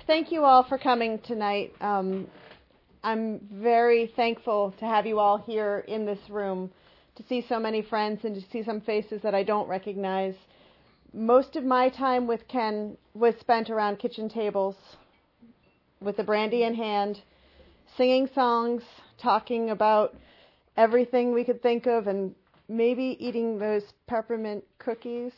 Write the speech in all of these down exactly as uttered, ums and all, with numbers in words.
thank you all for coming tonight. Um, I'm very thankful to have you all here in this room, to see so many friends and to see some faces that I don't recognize. Most of my time with Ken was spent around kitchen tables with a brandy in hand, singing songs, talking about everything we could think of, and maybe eating those peppermint cookies.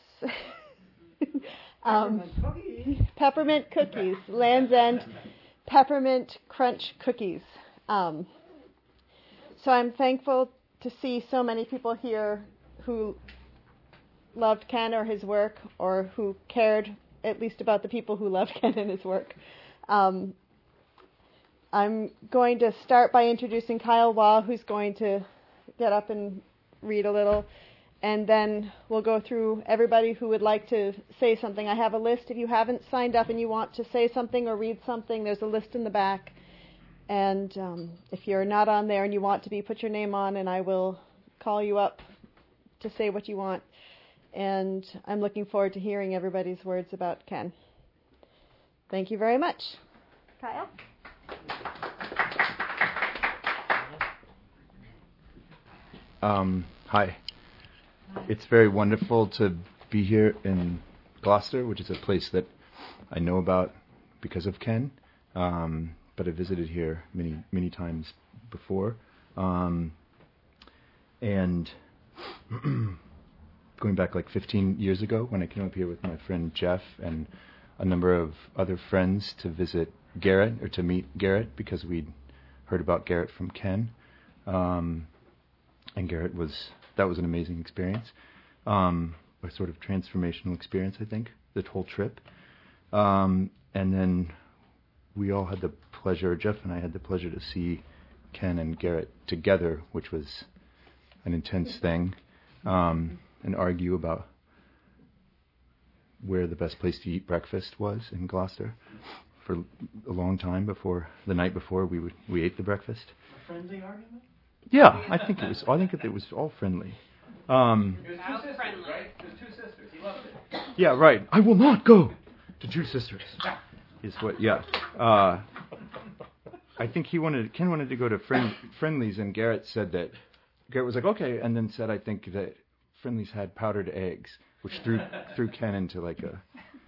um, peppermint cookies. Peppermint cookies. Land's End peppermint crunch cookies. Um, so I'm thankful to see so many people here who loved Ken or his work, or who cared at least about the people who loved Ken and his work. Um, I'm going to start by introducing Kyle Waugh, who's going to get up and read a little, and then we'll go through everybody who would like to say something. I have a list. If you haven't signed up and you want to say something or read something, there's a list in the back. And um, if you're not on there and you want to be, put your name on, and I will call you up to say what you want. And I'm looking forward to hearing everybody's words about Ken. Thank you very much. Kyle? Um, hi. It's very wonderful to be here in Gloucester, which is a place that I know about because of Ken, um, but I visited here many, many times before. Um, and going back like fifteen years ago when I came up here with my friend Jeff and a number of other friends to visit Garrett, or to meet Garrett, because we'd heard about Garrett from Ken. Um, And Garrett was, that was an amazing experience. Um, a sort of transformational experience, I think, the whole trip. Um, and then we all had the pleasure, Jeff and I had the pleasure to see Ken and Garrett together, which was an intense thing, um, and argue about where the best place to eat breakfast was in Gloucester for a long time before, the night before we would, we ate the breakfast. A friendly argument? Yeah, I think it was. I think it was all friendly. Um, it was two sisters, friendly. Right? It was two sisters. He loved it. Yeah, right. I will not go to two sisters. Is what? Yeah. Uh, I think he wanted. Ken wanted to go to friend, Friendly's, and Garrett said that. Garrett was like, okay, and then said, I think that Friendly's had powdered eggs, which threw threw Ken into like a.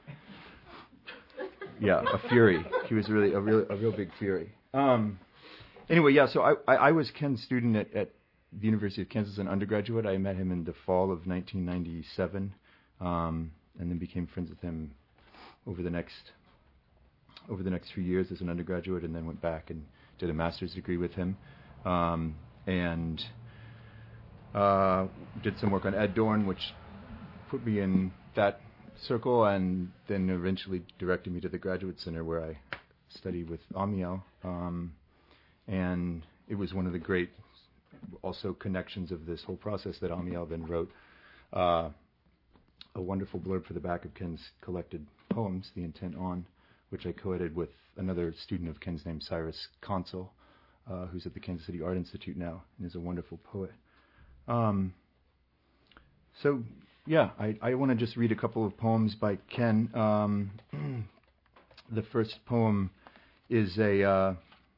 Yeah, a fury. He was really a real a real big fury. Um, Anyway, yeah, so I, I, I was Ken's student at, at the University of Kansas, an undergraduate. I met him in the fall of nineteen ninety-seven, um, and then became friends with him over the next over the next few years as an undergraduate, and then went back and did a master's degree with him, um, and uh, did some work on Ed Dorn, which put me in that circle, and then eventually directed me to the Graduate Center, where I studied with Amiel. Um, And it was one of the great, also, connections of this whole process that Amiel then wrote uh, a wonderful blurb for the back of Ken's collected poems, The Intent On, which I co-edited with another student of Ken's named Cyrus Consul, uh, who's at the Kansas City Art Institute now and is a wonderful poet. Um, so, yeah, I, I want to just read a couple of poems by Ken. Um, the first poem is a... Uh,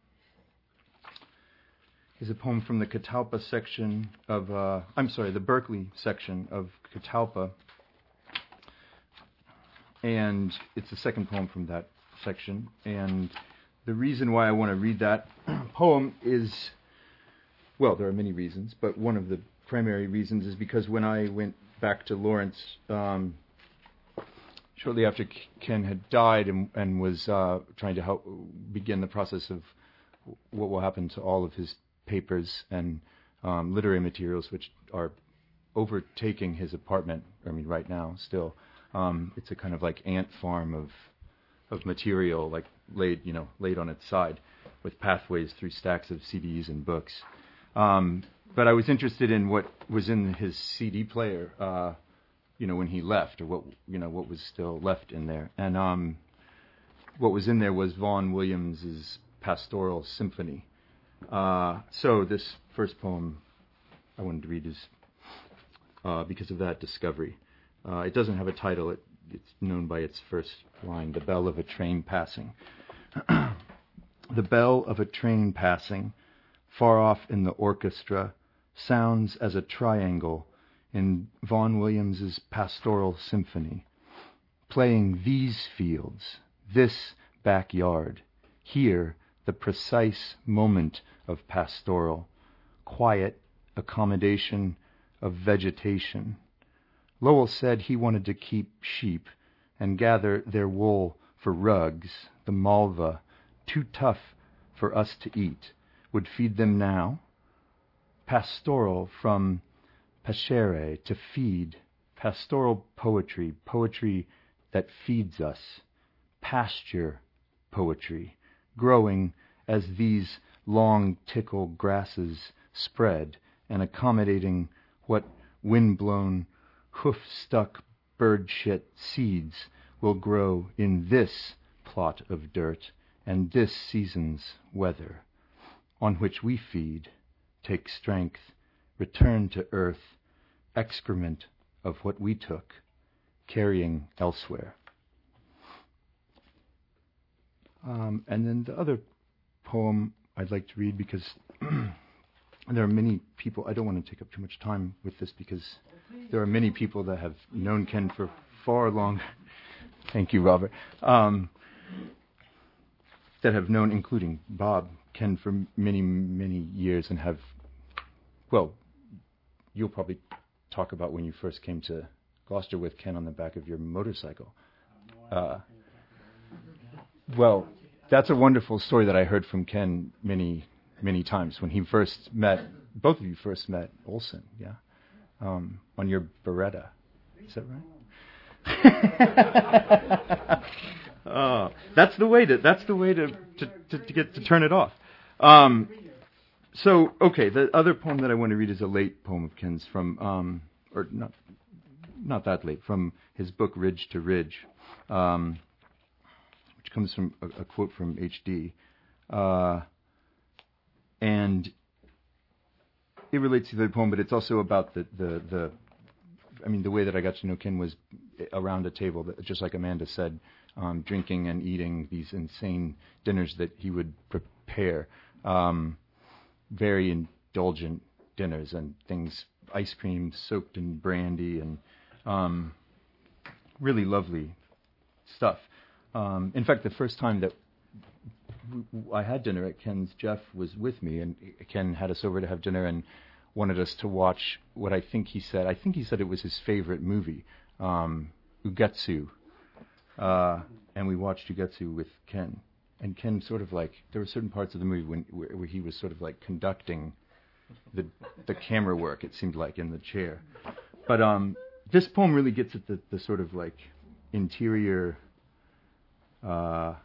is a poem from the Catalpa section of, uh, I'm sorry, the Berkeley section of Catalpa. And it's the second poem from that section. And the reason why I want to read that poem is, well, there are many reasons, but one of the primary reasons is because when I went back to Lawrence, um, shortly after Ken had died and, and was uh, trying to help begin the process of what will happen to all of his papers and um, literary materials, which are overtaking his apartment. I mean, right now, still, um, it's a kind of like ant farm of of material, like laid, you know, laid on its side, with pathways through stacks of C Ds and books. Um, but I was interested in what was in his C D player, uh, you know, when he left, or what, you know, what was still left in there. And um, what was in there was Vaughan Williams's Pastoral Symphony. Uh, so this first poem I wanted to read is uh, because of that discovery. Uh, it doesn't have a title. It, it's known by its first line, The Bell of a Train Passing. The bell of a train passing, far off in the orchestra, sounds as a triangle in Vaughan Williams's Pastoral Symphony, playing these fields, this backyard, here the precise moment of pastoral, quiet accommodation of vegetation. Lowell said he wanted to keep sheep and gather their wool for rugs. The malva, too tough for us to eat, would feed them now. Pastoral from pascere, to feed. Pastoral poetry, poetry that feeds us. Pasture poetry, growing as these long tickle grasses spread and accommodating what wind-blown, hoof-stuck bird-shit seeds will grow in this plot of dirt and this season's weather, on which we feed, take strength, return to earth, excrement of what we took, carrying elsewhere. Um, and then the other poem I'd like to read, because there are many people, I don't want to take up too much time with this, because there are many people that have known Ken for far longer. Thank you, Robert. Um, that have known, including Bob, Ken for many, many years, and have, well, you'll probably talk about when you first came to Gloucester with Ken on the back of your motorcycle. Uh, well, that's a wonderful story that I heard from Ken many, many times when he first met, both of you first met Olson, yeah, um, on your Beretta. Is that right? uh, that's the way to. That's the way to to, to, to get to turn it off. Um, so, okay, the other poem that I want to read is a late poem of Ken's from, um, or not, not that late, from his book Ridge to Ridge. Um, which comes from a, a quote from H D. Uh, and it relates to the poem, but it's also about the, the, the, I mean, the way that I got to know Ken was around a table, that, just like Amanda said, um, drinking and eating these insane dinners that he would prepare. Um, very indulgent dinners and things, ice cream soaked in brandy and um, really lovely stuff. Um, in fact, the first time that w- w- I had dinner at Ken's, Jeff was with me, and Ken had us over to have dinner and wanted us to watch what I think he said. I think he said it was his favorite movie, um, Ugetsu. Uh, and we watched Ugetsu with Ken. And Ken sort of like, there were certain parts of the movie when, where, where he was sort of like conducting the the camera work, it seemed like, in the chair. But um, this poem really gets at the, the sort of like interior Uh,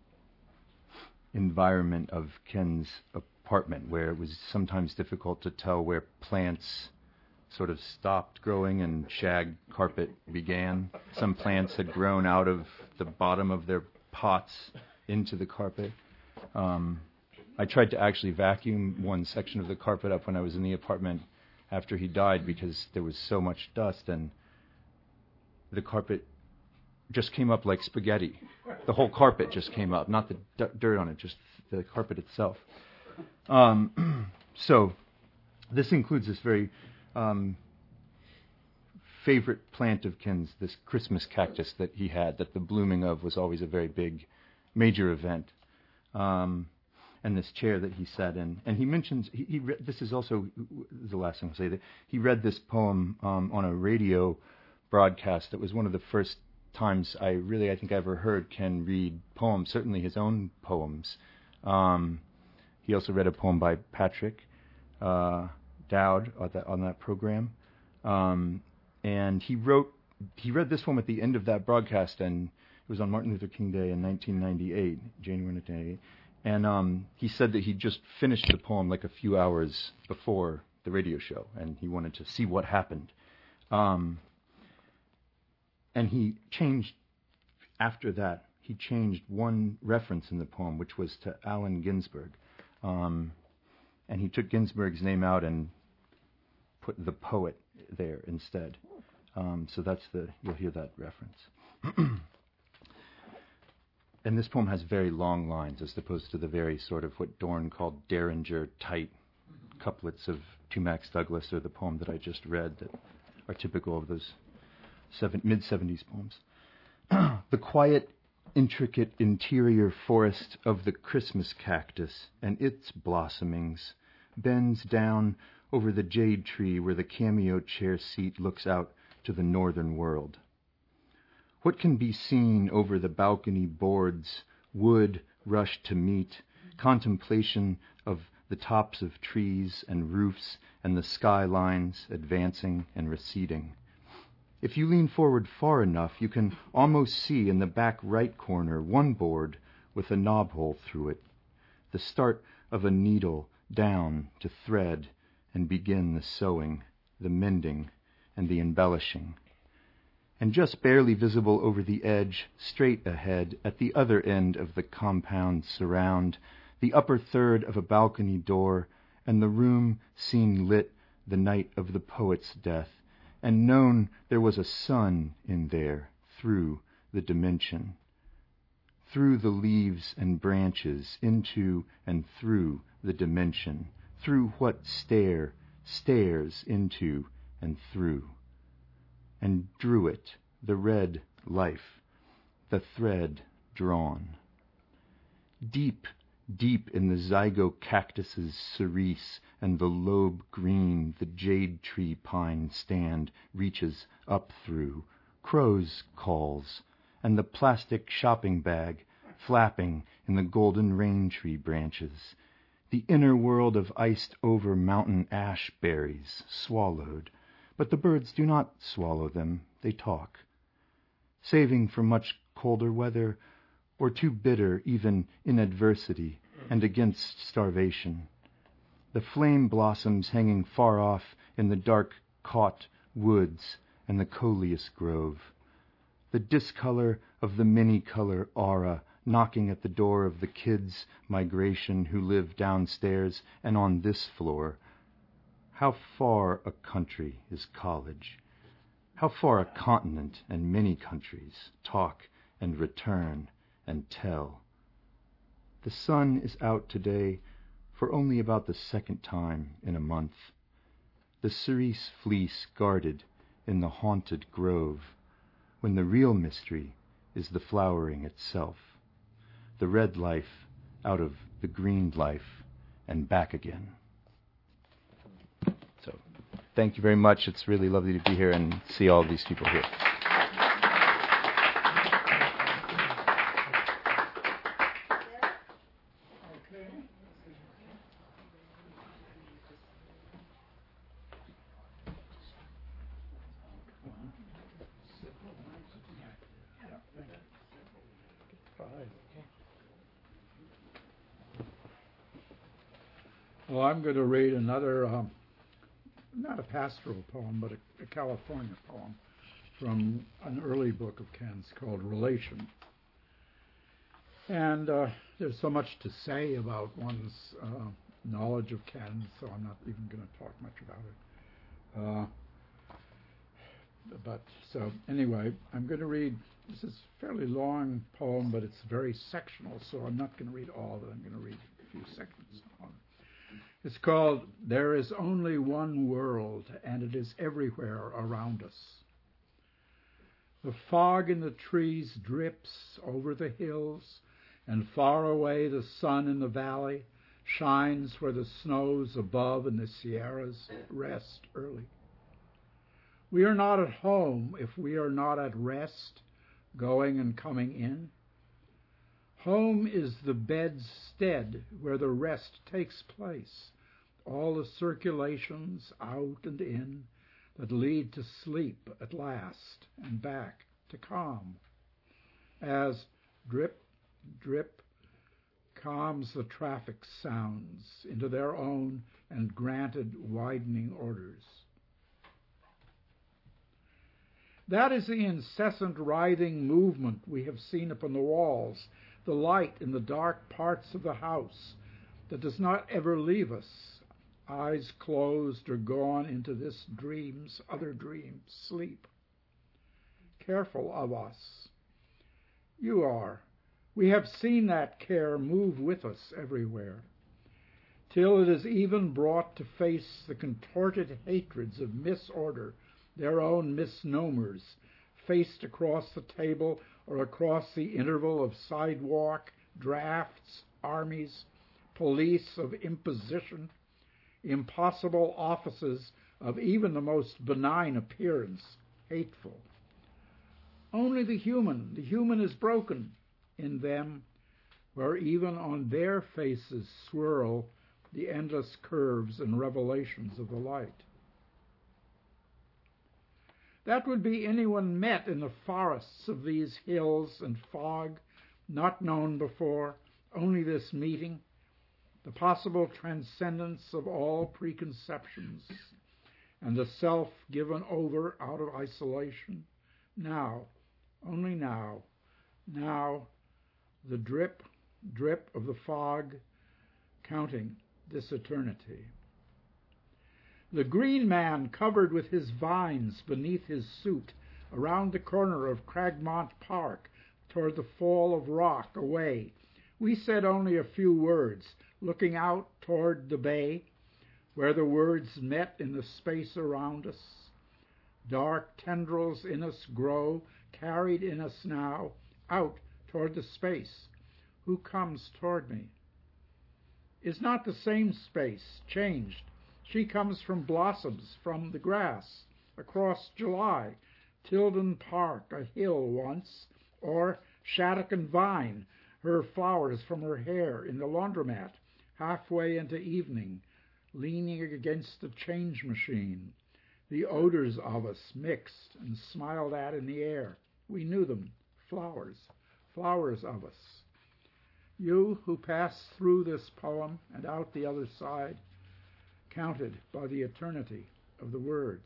environment of Ken's apartment, where it was sometimes difficult to tell where plants sort of stopped growing and shag carpet began. Some plants had grown out of the bottom of their pots into the carpet. Um, I tried to actually vacuum one section of the carpet up when I was in the apartment after he died, because there was so much dust, and the carpet just came up like spaghetti. The whole carpet just came up, not the d- dirt on it, just the carpet itself. Um, so this includes this very um, favorite plant of Ken's, this Christmas cactus that he had, that the blooming of was always a very big, major event. Um, and this chair that he sat in. And he mentions, he, he re- this is also the last thing I'll say, that he read this poem um, on a radio broadcast that was one of the first times I really, I think I ever heard Ken read poems, certainly his own poems. Um, he also read a poem by Patrick uh, Dowd on that, on that program. Um, and he wrote, he read this poem at the end of that broadcast, and it was on Martin Luther King Day in nineteen ninety-eight, January nineteen ninety-eight. And um, he said that he just finished the poem like a few hours before the radio show, and he wanted to see what happened. Um, And he changed, after that, he changed one reference in the poem, which was to Allen Ginsberg. Um, and he took Ginsberg's name out and put the poet there instead. Um, so that's the, you'll hear that reference. And this poem has very long lines as opposed to the very sort of what Dorn called Derringer tight couplets of to Max Douglas or the poem that I just read that are typical of those seven, mid-seventies poems. The quiet, intricate interior forest of the Christmas cactus and its blossomings bends down over the jade tree where the cameo chair seat looks out to the northern world. What can be seen over the balcony boards, wood rushed to meet, contemplation of the tops of trees and roofs and the skylines advancing and receding. If you lean forward far enough, you can almost see in the back right corner one board with a knob hole through it, the start of a needle down to thread and begin the sewing, the mending, and the embellishing. And just barely visible over the edge, straight ahead, at the other end of the compound surround, the upper third of a balcony door, and the room seen lit the night of the poet's death, and known there was a sun in there through the dimension, through the leaves and branches, into and through the dimension, through what stare stares into and through. And drew it, the red life, the thread drawn. Deep, deep in the zygocactus's cerise and the lobe green the jade tree pine stand reaches up through, crow's calls, and the plastic shopping bag flapping in the golden rain tree branches, the inner world of iced-over mountain ash berries swallowed, but the birds do not swallow them, they talk, saving for much colder weather, or too bitter even in adversity and against starvation. The flame blossoms hanging far off in the dark caught woods and the coleus grove. The discolor of the many-color aura knocking at the door of the kids' migration who live downstairs and on this floor. How far a country is college? How far a continent and many countries talk and return and tell? The sun is out today for only about the second time in a month. The cerise fleece guarded in the haunted grove, when the real mystery is the flowering itself, the red life out of the green life and back again. So, thank you very much. It's really lovely to be here and see all these people here. Well, I'm going to read another, um, not a pastoral poem, but a, a California poem from an early book of Ken's called Relation. And uh, there's so much to say about one's uh, knowledge of Ken, so I'm not even going to talk much about it. Uh, but so anyway, I'm going to read, this is a fairly long poem, but it's very sectional, so I'm not going to read all of it. I'm going to read a few sections on it. It's called There Is Only One World, and it is everywhere around us. The fog in the trees drips over the hills, and far away the sun in the valley shines where the snows above in the Sierras rest early. We are not at home if we are not at rest, going and coming in. Home is the bedstead where the rest takes place, all the circulations out and in that lead to sleep at last and back to calm. As drip, drip calms the traffic sounds into their own and granted widening orders. That is the incessant writhing movement we have seen upon the walls, the light in the dark parts of the house that does not ever leave us, eyes closed or gone into this dream's other dream, sleep. Careful of us. You are. We have seen that care move with us everywhere, till it is even brought to face the contorted hatreds of misorder, their own misnomers, faced across the table or across the interval of sidewalk, drafts, armies, police of imposition, impossible offices of even the most benign appearance, hateful. Only the human, the human is broken in them, where even on their faces swirl the endless curves and revelations of the light. That would be anyone met in the forests of these hills and fog, not known before, only this meeting, the possible transcendence of all preconceptions, and the self given over out of isolation. Now, only now, now, the drip, drip of the fog, counting this eternity. The green man covered with his vines beneath his suit, around the corner of Cragmont Park, toward the fall of rock away. We said only a few words, looking out toward the bay, where the words met in the space around us. Dark tendrils in us grow, carried in us now, out toward the space. Who comes toward me? Is not the same space changed? She comes from blossoms, from the grass, across July, Tilden Park, a hill once, or Shattuck and Vine, her flowers from her hair in the laundromat, halfway into evening, leaning against the change machine, the odors of us mixed and smiled at in the air. We knew them, flowers, flowers of us. You who pass through this poem and out the other side, counted by the eternity of the words.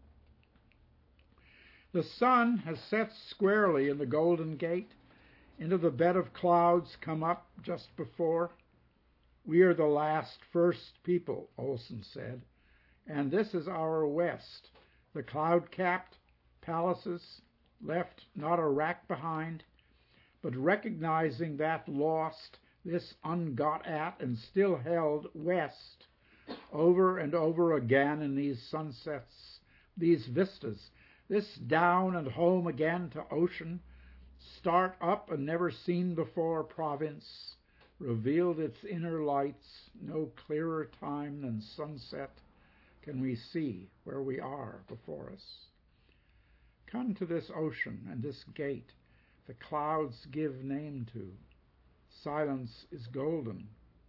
The sun has set squarely in the Golden Gate. Into the bed of clouds come up just before. We are the last first people, Olson said, and this is our west, the cloud-capped palaces, left not a rack behind, but recognizing that lost, this ungot at and still held west, over and over again in these sunsets, these vistas, this down and home again to ocean, start up and never seen before province, revealed its inner lights, no clearer time than sunset can we see where we are before us. Come to this ocean and this gate the clouds give name to. Silence is golden.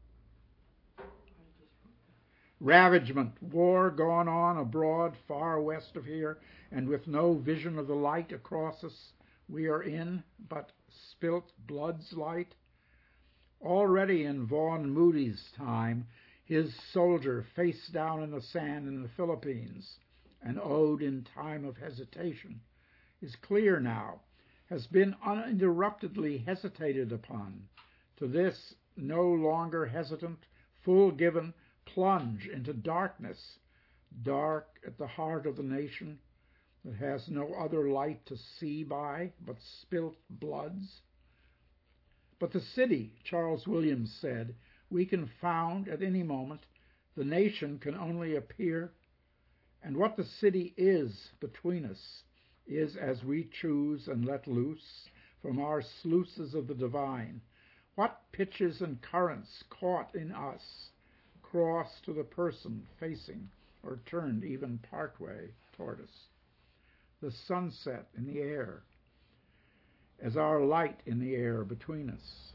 Ravagement, war gone on abroad far west of here, and with no vision of the light across us we are in, but spilt blood's light. Already in Vaughn Moody's time, his soldier face down in the sand in the Philippines, an ode in time of hesitation, is clear now, has been uninterruptedly hesitated upon. To this, no longer hesitant, full given, plunge into darkness, dark at the heart of the nation that has no other light to see by but spilt bloods. But the city, Charles Williams said, we can found at any moment. The nation can only appear, and what the city is between us is as we choose and let loose from our sluices of the divine, what pitches and currents caught in us cross to the person facing or turned even partway toward us. The sunset in the air as our light in the air between us.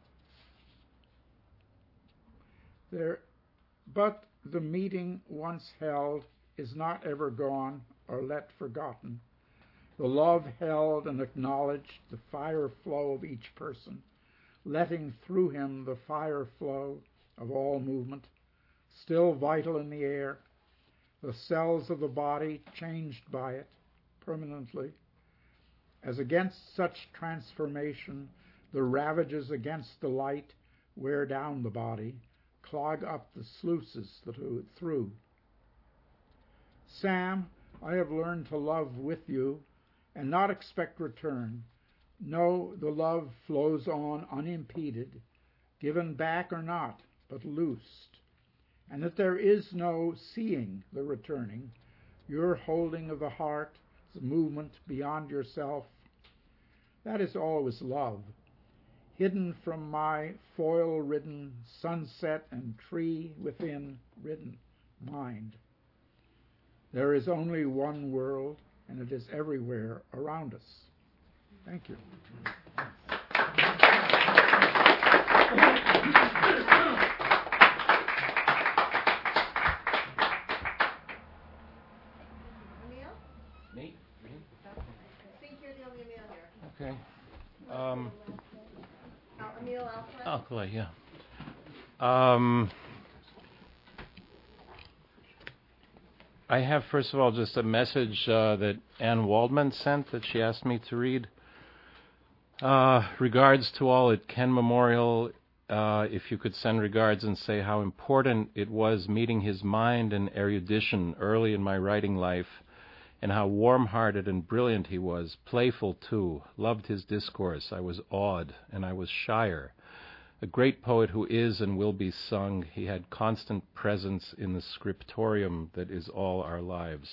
There, but the meeting once held is not ever gone or let forgotten. The love held and acknowledged, the fire flow of each person, letting through him the fire flow of all movement, still vital in the air, the cells of the body changed by it permanently. As against such transformation, the ravages against the light wear down the body, clog up the sluices through. Sam, I have learned to love with you and not expect return, know the love flows on unimpeded, given back or not, but loosed, and that there is no seeing the returning, your holding of the heart, the movement beyond yourself. That is always love, hidden from my foil-ridden, sunset and tree within ridden mind. There is only one world, and it is everywhere around us. Thank you. Me? I think you're the only Emil here. Okay. Um, Al- Emil Alcalay? Alcalay, yeah. Um, I have, first of all, just a message uh, that Ann Waldman sent that she asked me to read. Uh, regards to all at Ken Memorial. Uh, if you could send regards and say how important it was meeting his mind and erudition early in my writing life, and how warm-hearted and brilliant he was, playful too, loved his discourse. I was awed, and I was shyer. A great poet who is and will be sung, he had constant presence in the scriptorium that is all our lives.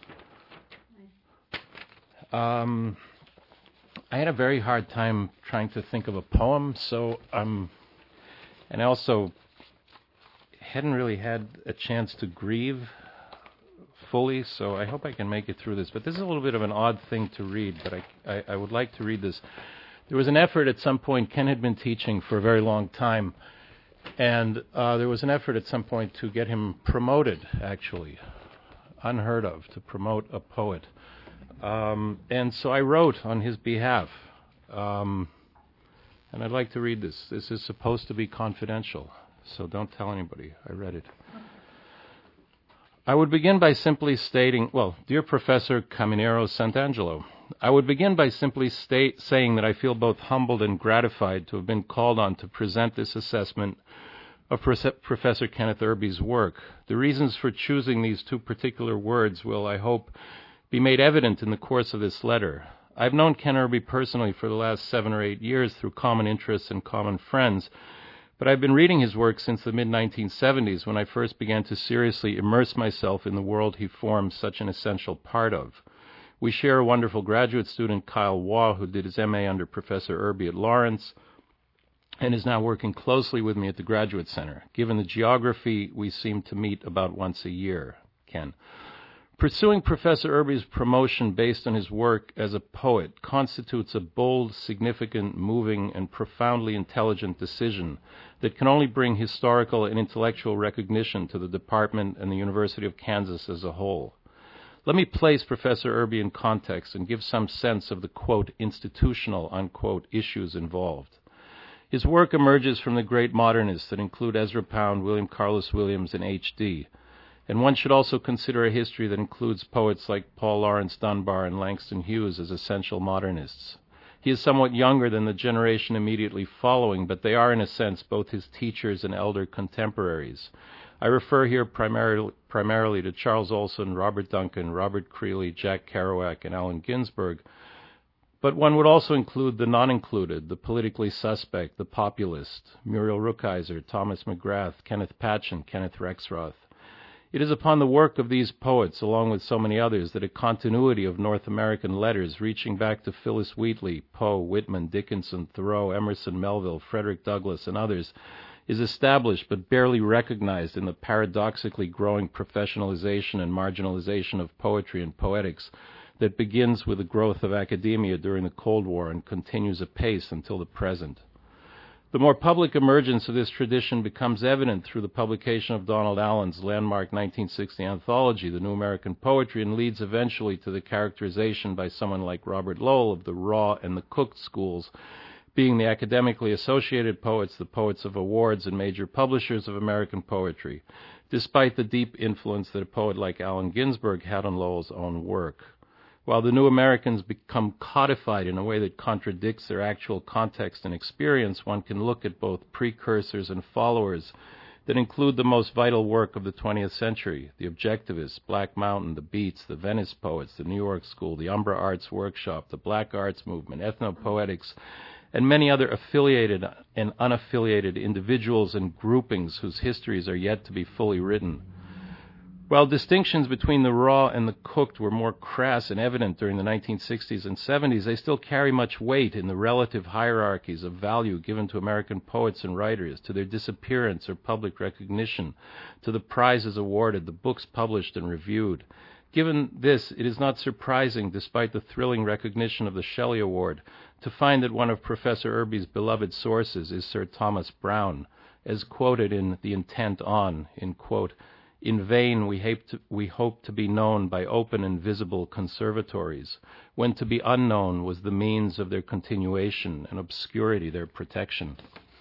Um, I had a very hard time trying to think of a poem, so um, and I also hadn't really had a chance to grieve fully, so I hope I can make it through this. But this is a little bit of an odd thing to read, but I, I, I would like to read this. There was an effort at some point. Ken had been teaching for a very long time, and uh, there was an effort at some point to get him promoted, actually, unheard of, to promote a poet. Um, and so I wrote on his behalf, um, and I'd like to read this. This is supposed to be confidential, so don't tell anybody. I read it. I would begin by simply stating, well, dear Professor Caminero Santangelo, I would begin by simply state, saying that I feel both humbled and gratified to have been called on to present this assessment of Professor Kenneth Irby's work. The reasons for choosing these two particular words will, I hope, be made evident in the course of this letter. I've known Ken Irby personally for the last seven or eight years through common interests and common friends, but I've been reading his work since the mid nineteen seventies, when I first began to seriously immerse myself in the world he formed such an essential part of. We share a wonderful graduate student, Kyle Waugh, who did his M A under Professor Irby at Lawrence and is now working closely with me at the Graduate Center. Given the geography, we seem to meet about once a year, Ken. Pursuing Professor Irby's promotion based on his work as a poet constitutes a bold, significant, moving, and profoundly intelligent decision that can only bring historical and intellectual recognition to the department and the University of Kansas as a whole. Let me place Professor Irby in context and give some sense of the, quote, institutional, unquote, issues involved. His work emerges from the great modernists that include Ezra Pound, William Carlos Williams, and H D, and one should also consider a history that includes poets like Paul Laurence Dunbar and Langston Hughes as essential modernists. He is somewhat younger than the generation immediately following, but they are, in a sense, both his teachers and elder contemporaries. I refer here primarily, primarily to Charles Olson, Robert Duncan, Robert Creeley, Jack Kerouac, and Allen Ginsberg, but one would also include the non-included, the politically suspect, the populist, Muriel Rukeyser, Thomas McGrath, Kenneth Patchen, Kenneth Rexroth. It is upon the work of these poets, along with so many others, that a continuity of North American letters reaching back to Phyllis Wheatley, Poe, Whitman, Dickinson, Thoreau, Emerson, Melville, Frederick Douglass, and others is established but barely recognized in the paradoxically growing professionalization and marginalization of poetry and poetics that begins with the growth of academia during the Cold War and continues apace until the present. The more public emergence of this tradition becomes evident through the publication of Donald Allen's landmark nineteen sixty anthology, The New American Poetry, and leads eventually to the characterization by someone like Robert Lowell of the raw and the cooked schools, being the academically associated poets, the poets of awards and major publishers of American poetry, despite the deep influence that a poet like Allen Ginsberg had on Lowell's own work. While the New Americans become codified in a way that contradicts their actual context and experience, one can look at both precursors and followers that include the most vital work of the twentieth century, the Objectivists, Black Mountain, the Beats, the Venice Poets, the New York School, the Umbra Arts Workshop, the Black Arts Movement, Ethnopoetics, and many other affiliated and unaffiliated individuals and groupings whose histories are yet to be fully written. While distinctions between the raw and the cooked were more crass and evident during the nineteen sixties and seventies, they still carry much weight in the relative hierarchies of value given to American poets and writers, to their disappearance or public recognition, to the prizes awarded, the books published and reviewed. Given this, it is not surprising, despite the thrilling recognition of the Shelley Award, to find that one of Professor Irby's beloved sources is Sir Thomas Browne, as quoted in The Intent On, in quote, "In vain we hope, to, we hope to be known by open and visible conservatories, when to be unknown was the means of their continuation and obscurity their protection."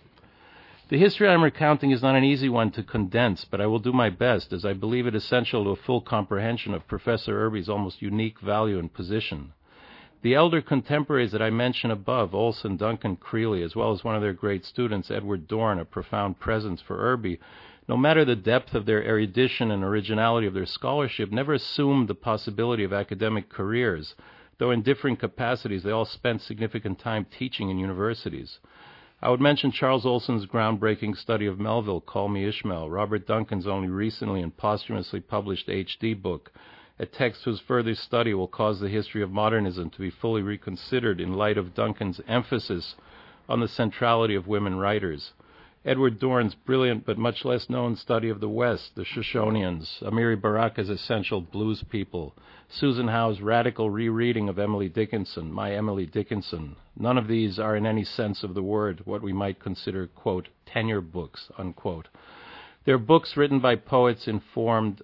The history I am recounting is not an easy one to condense, but I will do my best, as I believe it essential to a full comprehension of Professor Irby's almost unique value and position. The elder contemporaries that I mentioned above, Olson, Duncan, Creeley, as well as one of their great students, Edward Dorn, a profound presence for Irby, no matter the depth of their erudition and originality of their scholarship, never assumed the possibility of academic careers, though in different capacities they all spent significant time teaching in universities. I would mention Charles Olson's groundbreaking study of Melville, Call Me Ishmael, Robert Duncan's only recently and posthumously published H D book, a text whose further study will cause the history of modernism to be fully reconsidered in light of Duncan's emphasis on the centrality of women writers. Edward Dorn's brilliant but much less known study of the West, the Shoshonians, Amiri Baraka's essential blues people, Susan Howe's radical rereading of Emily Dickinson, My Emily Dickinson. None of these are in any sense of the word what we might consider, quote, tenure books, unquote. They're books written by poets informed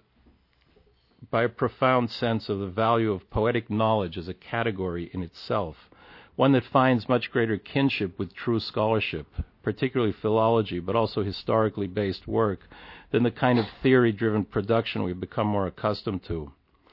by a profound sense of the value of poetic knowledge as a category in itself, one that finds much greater kinship with true scholarship, particularly philology, but also historically based work, than the kind of theory-driven production we've become more accustomed to.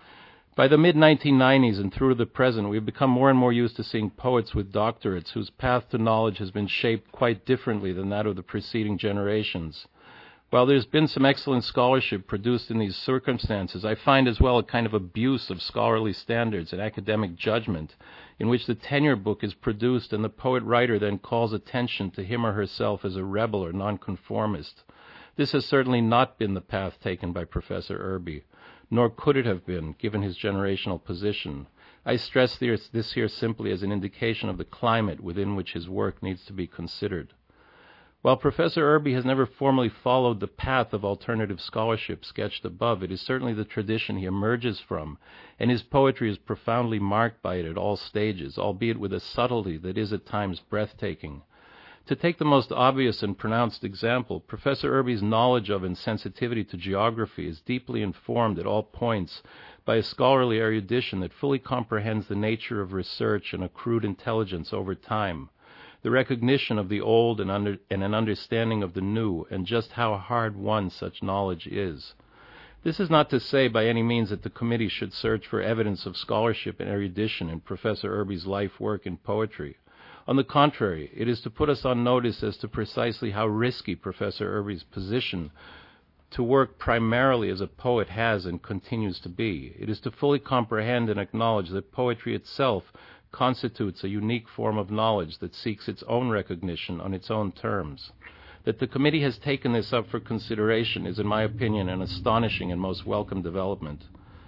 By the mid nineteen nineties and through to the present, we've become more and more used to seeing poets with doctorates whose path to knowledge has been shaped quite differently than that of the preceding generations. While there's been some excellent scholarship produced in these circumstances, I find as well a kind of abuse of scholarly standards and academic judgment, in which the tenure book is produced and the poet-writer then calls attention to him or herself as a rebel or nonconformist. This has certainly not been the path taken by Professor Irby, nor could it have been, given his generational position. I stress this here simply as an indication of the climate within which his work needs to be considered. While Professor Irby has never formally followed the path of alternative scholarship sketched above, it is certainly the tradition he emerges from, and his poetry is profoundly marked by it at all stages, albeit with a subtlety that is at times breathtaking. To take the most obvious and pronounced example, Professor Irby's knowledge of and sensitivity to geography is deeply informed at all points by a scholarly erudition that fully comprehends the nature of research and accrued intelligence over time, the recognition of the old and, under, and an understanding of the new, and just how hard-won such knowledge is. This is not to say by any means that the committee should search for evidence of scholarship and erudition in Professor Irby's life work in poetry. On the contrary, it is to put us on notice as to precisely how risky Professor Irby's position to work primarily as a poet has and continues to be. It is to fully comprehend and acknowledge that poetry itself constitutes a unique form of knowledge that seeks its own recognition on its own terms. That the committee has taken this up for consideration is, in my opinion, an astonishing and most welcome development.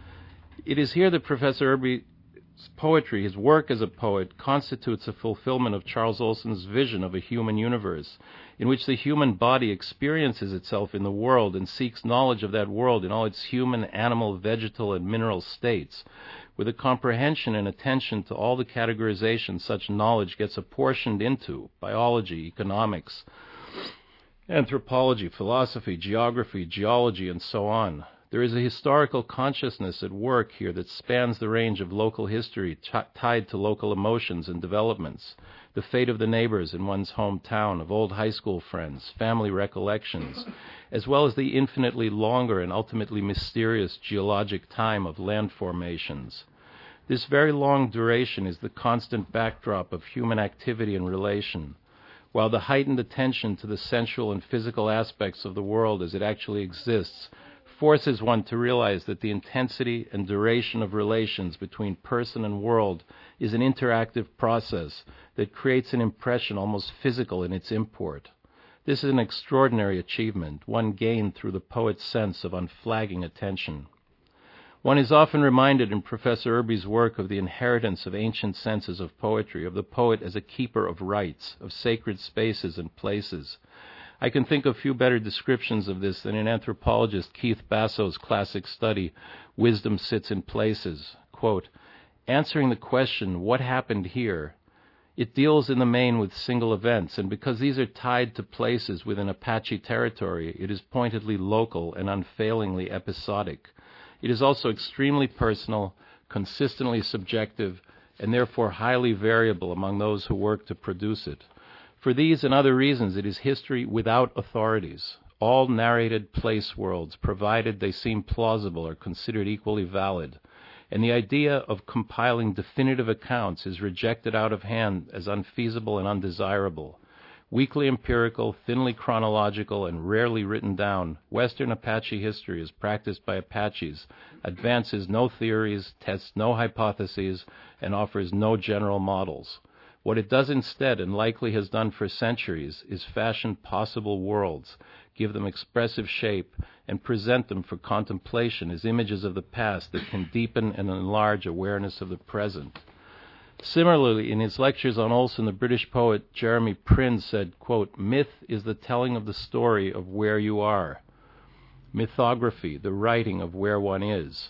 It is here that Professor Irby's poetry, his work as a poet, constitutes a fulfillment of Charles Olson's vision of a human universe, in which the human body experiences itself in the world and seeks knowledge of that world in all its human, animal, vegetal, and mineral states, with a comprehension and attention to all the categorization such knowledge gets apportioned into: biology, economics, anthropology, philosophy, geography, geology, and so on. There is a historical consciousness at work here that spans the range of local history t- tied to local emotions and developments, the fate of the neighbors in one's hometown, of old high school friends, family recollections, as well as the infinitely longer and ultimately mysterious geologic time of land formations. This very long duration is the constant backdrop of human activity and relation. while the heightened attention to the sensual and physical aspects of the world as it actually exists forces one to realize that the intensity and duration of relations between person and world is an interactive process that creates an impression almost physical in its import. This is an extraordinary achievement, one gained through the poet's sense of unflagging attention. One is often reminded in Professor Irby's work of the inheritance of ancient senses of poetry, of the poet as a keeper of rights, of sacred spaces and places. I can think of few better descriptions of this than in anthropologist Keith Basso's classic study, Wisdom Sits in Places. Quote, answering the question, what happened here? It deals in the main with single events, and because these are tied to places within Apache territory, it is pointedly local and unfailingly episodic. It is also extremely personal, consistently subjective, and therefore highly variable among those who work to produce it. For these and other reasons, it is history without authorities. All narrated place worlds, provided they seem plausible, are considered equally valid. And the idea of compiling definitive accounts is rejected out of hand as unfeasible and undesirable. Weakly empirical, thinly chronological, and rarely written down, Western Apache history as practiced by Apaches advances no theories, tests no hypotheses, and offers no general models. What it does instead, and likely has done for centuries, is fashion possible worlds, give them expressive shape, and present them for contemplation as images of the past that can deepen and enlarge awareness of the present. Similarly, in his lectures on Olson, the British poet Jeremy Prins said, quote, myth is the telling of the story of where you are. Mythography, the writing of where one is.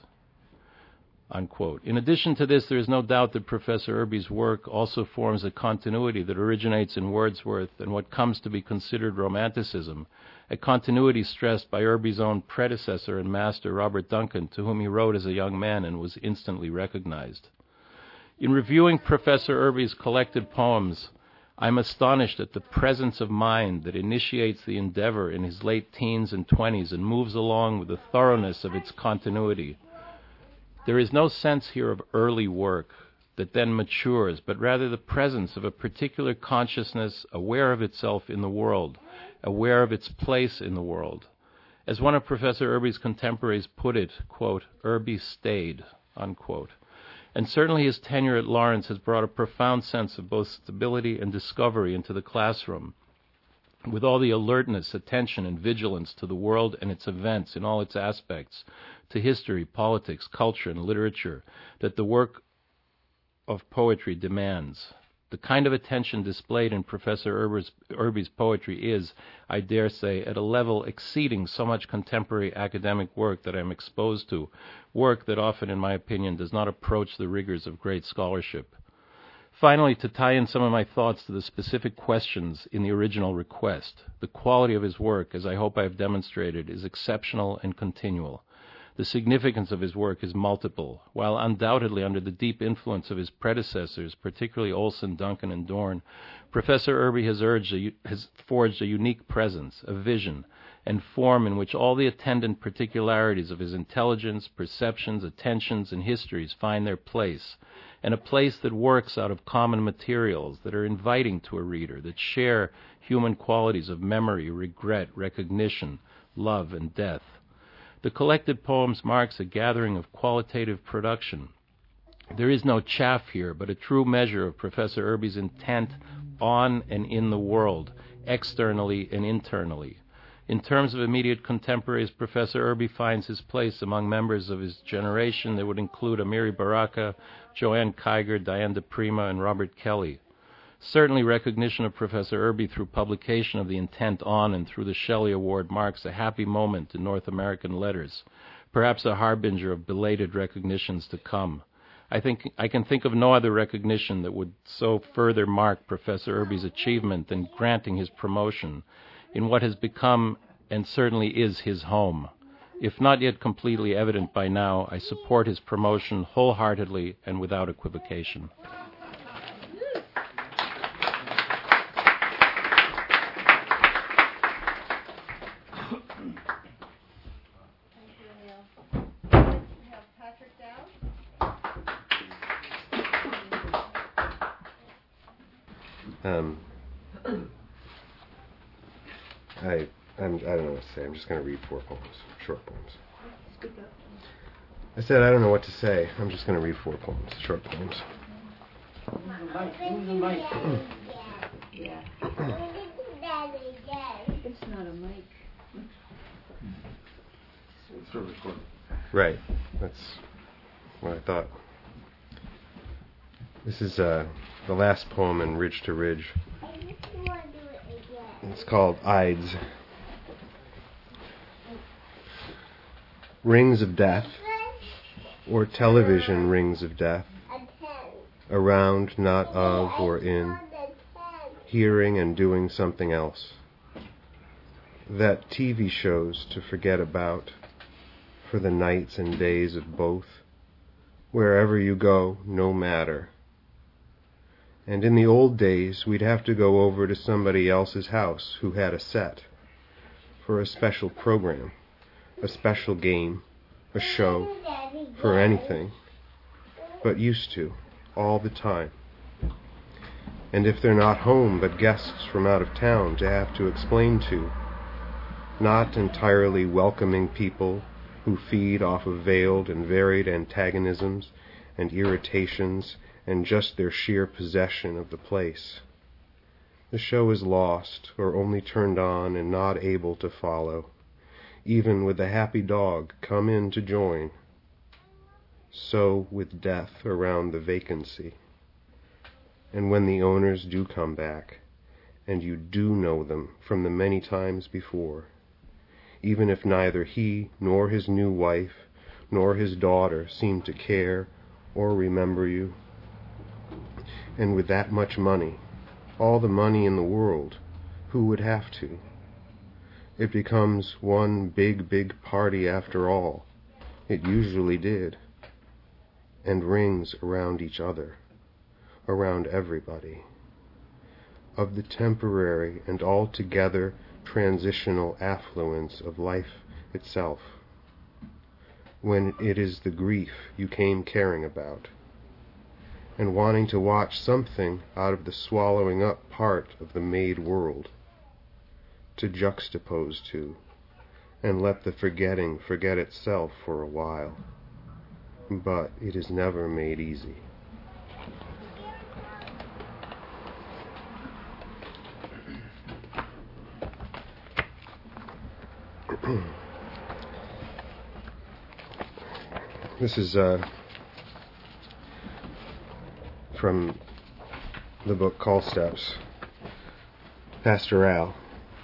Unquote. In addition to this, there is no doubt that Professor Irby's work also forms a continuity that originates in Wordsworth and what comes to be considered Romanticism, a continuity stressed by Irby's own predecessor and master, Robert Duncan, to whom he wrote as a young man and was instantly recognized. In reviewing Professor Irby's collected poems, I am astonished at the presence of mind that initiates the endeavor in his late teens and twenties and moves along with the thoroughness of its continuity. There is no sense here of early work that then matures, but rather the presence of a particular consciousness aware of itself in the world, aware of its place in the world. As one of Professor Irby's contemporaries put it, quote, Irby stayed, unquote. And certainly his tenure at Lawrence has brought a profound sense of both stability and discovery into the classroom, with all the alertness, attention, and vigilance to the world and its events in all its aspects, to history, politics, culture, and literature, that the work of poetry demands. The kind of attention displayed in Professor Irby's, Irby's poetry is, I dare say, at a level exceeding so much contemporary academic work that I am exposed to, work that often, in my opinion, does not approach the rigors of great scholarship. Finally, to tie in some of my thoughts to the specific questions in the original request, the quality of his work, as I hope I have demonstrated, is exceptional and continual. The significance of his work is multiple. While undoubtedly under the deep influence of his predecessors, particularly Olson, Duncan, and Dorn, Professor Irby has, urged a, has forged a unique presence, a vision, and form in which all the attendant particularities of his intelligence, perceptions, attentions, and histories find their place, and a place that works out of common materials that are inviting to a reader, that share human qualities of memory, regret, recognition, love, and death. The collected poems marks a gathering of qualitative production. There is no chaff here, but a true measure of Professor Irby's intent on and in the world, externally and internally. In terms of immediate contemporaries, Professor Irby finds his place among members of his generation that would include Amiri Baraka, Joanne Kiger, Diane DePrima, and Robert Kelly. Certainly recognition of Professor Irby through publication of The Intent On and through the Shelley Award marks a happy moment in North American letters, perhaps a harbinger of belated recognitions to come. I think I can think of no other recognition that would so further mark Professor Irby's achievement than granting his promotion in what has become and certainly is his home. If not yet completely evident by now, I support his promotion wholeheartedly and without equivocation. Um, I, I'm, I don't know what to say. I'm just going to read four poems, short poems. Speak up. I said I don't know what to say. I'm just going to read four poems, short poems. Who's the mic? Yeah. It's not a mic. It's a recording. Right. That's what I thought. This is uh, the last poem in Ridge to Ridge. It's called Ides. Rings of death, or television rings of death, around, not of or in, hearing and doing something else. That T V shows to forget about, for the nights and days of both, wherever you go, no matter. And in the old days, we'd have to go over to somebody else's house who had a set for a special program, a special game, a show, for anything, but used to, all the time. And if they're not home, but guests from out of town to have to explain to, not entirely welcoming people who feed off of veiled and varied antagonisms and irritations and just their sheer possession of the place. The show is lost or only turned on and not able to follow, even with the happy dog come in to join. So with death around the vacancy. And when the owners do come back, and you do know them from the many times before, even if neither he nor his new wife nor his daughter seem to care or remember you, and with that much money, all the money in the world, who would have to? It becomes one big, big party after all. It usually did. And rings around each other, around everybody. Of the temporary and altogether transitional affluence of life itself, when it is the grief you came caring about, and wanting to watch something out of the swallowing up part of the made world, to juxtapose to, and let the forgetting forget itself for a while. But it is never made easy. This is uh, from the book Call Steps, Pastor Al.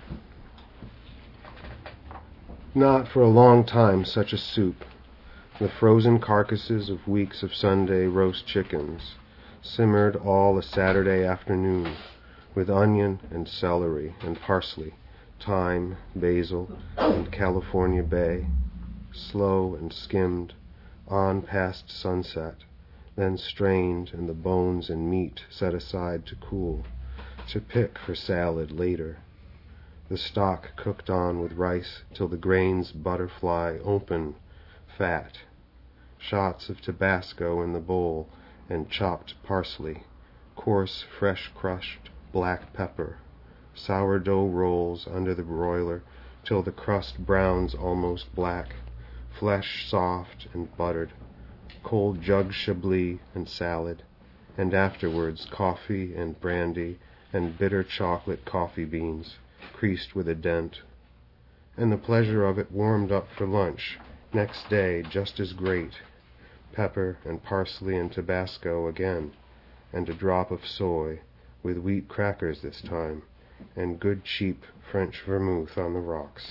Not for a long time such a soup, the frozen carcasses of weeks of Sunday roast chickens, simmered all a Saturday afternoon, with onion and celery and parsley, thyme, basil, and California bay, slow and skimmed, on past sunset, then strained and the bones and meat set aside to cool, to pick for salad later. The stock cooked on with rice till the grains butterfly open, fat. Shots of Tabasco in the bowl and chopped parsley, coarse fresh crushed black pepper, sourdough rolls under the broiler till the crust browns almost black, flesh soft and buttered, cold jug chablis and salad, and afterwards coffee and brandy and bitter chocolate coffee beans, creased with a dent. And the pleasure of it warmed up for lunch, next day just as great, pepper and parsley and Tabasco again, and a drop of soy, with wheat crackers this time, and good cheap French vermouth on the rocks.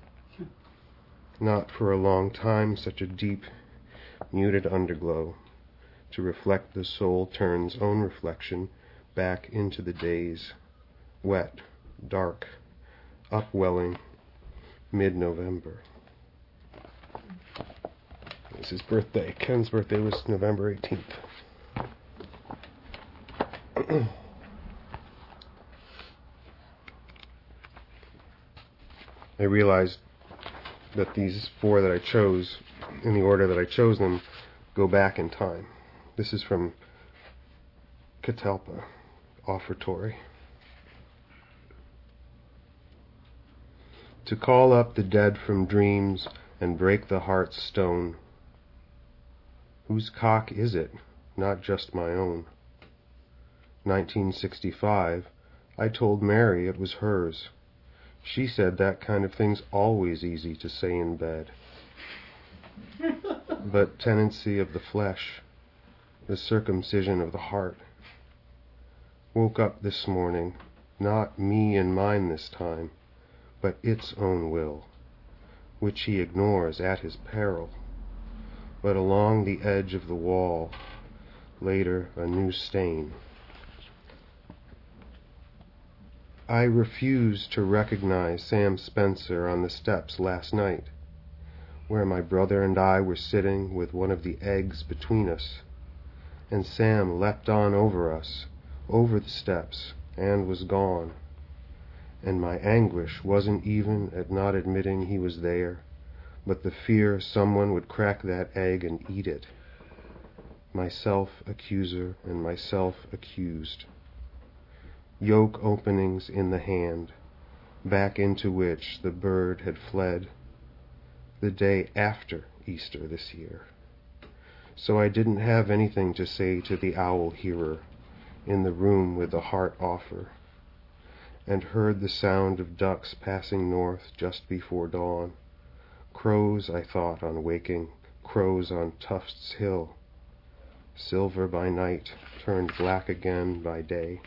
Not for a long time such a deep, muted underglow, to reflect the soul turn's own reflection back into the days, wet, dark, upwelling, mid-November. It's his birthday. Ken's birthday was November eighteenth. I realized that these four that I chose, in the order that I chose them, go back in time. This is from Catalpa, Offertory. to call up the dead from dreams and break the heart's stone. Whose cock is it? Not just my own. nineteen sixty-five, I told Mary it was hers. She said that kind of thing's always easy to say in bed. But tenancy of the flesh, the circumcision of the heart. Woke up this morning, not me and mine this time, but its own will, which he ignores at his peril. But along the edge of the wall, later a new stain. I refused to recognize Sam Spencer on the steps last night, where my brother and I were sitting with one of the eggs between us, and Sam leapt on over us, over the steps, and was gone. And my anguish wasn't even at not admitting he was there, but the fear someone would crack that egg and eat it. My self-accuser and my self-accused. Yoke openings in the hand, back into which the bird had fled, the day after Easter this year. So I didn't have anything to say to the owl hearer in the room with the heart offer, and heard the sound of ducks passing north just before dawn. Crows, I thought, on waking, crows on Tufts Hill, silver by night, turned black again by day.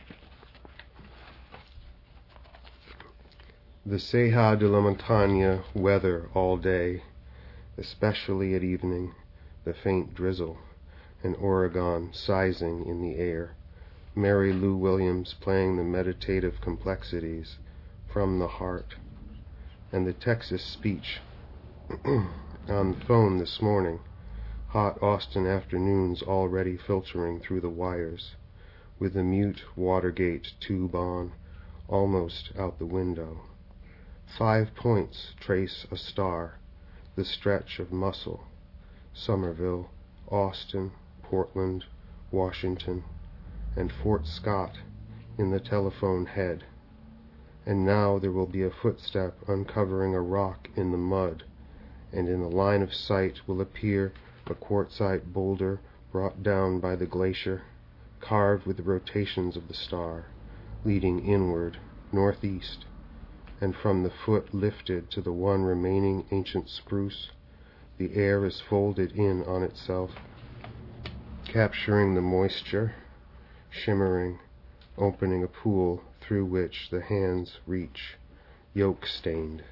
The Ceja de la Montaña weather all day, especially at evening, the faint drizzle, and Oregon sizing in the air, Mary Lou Williams playing the meditative complexities from the heart, and the Texas speech on the phone this morning, hot Austin afternoons already filtering through the wires, with the mute Watergate tube on, almost out the window. Five points trace a star, the stretch of muscle, Somerville, Austin, Portland, Washington, and Fort Scott in the telephone head. And now there will be a footstep uncovering a rock in the mud, and in the line of sight will appear a quartzite boulder brought down by the glacier, carved with the rotations of the star, leading inward, northeast, and from the foot lifted to the one remaining ancient spruce, the air is folded in on itself, capturing the moisture, shimmering, opening a pool through which the hands reach, yolk-stained.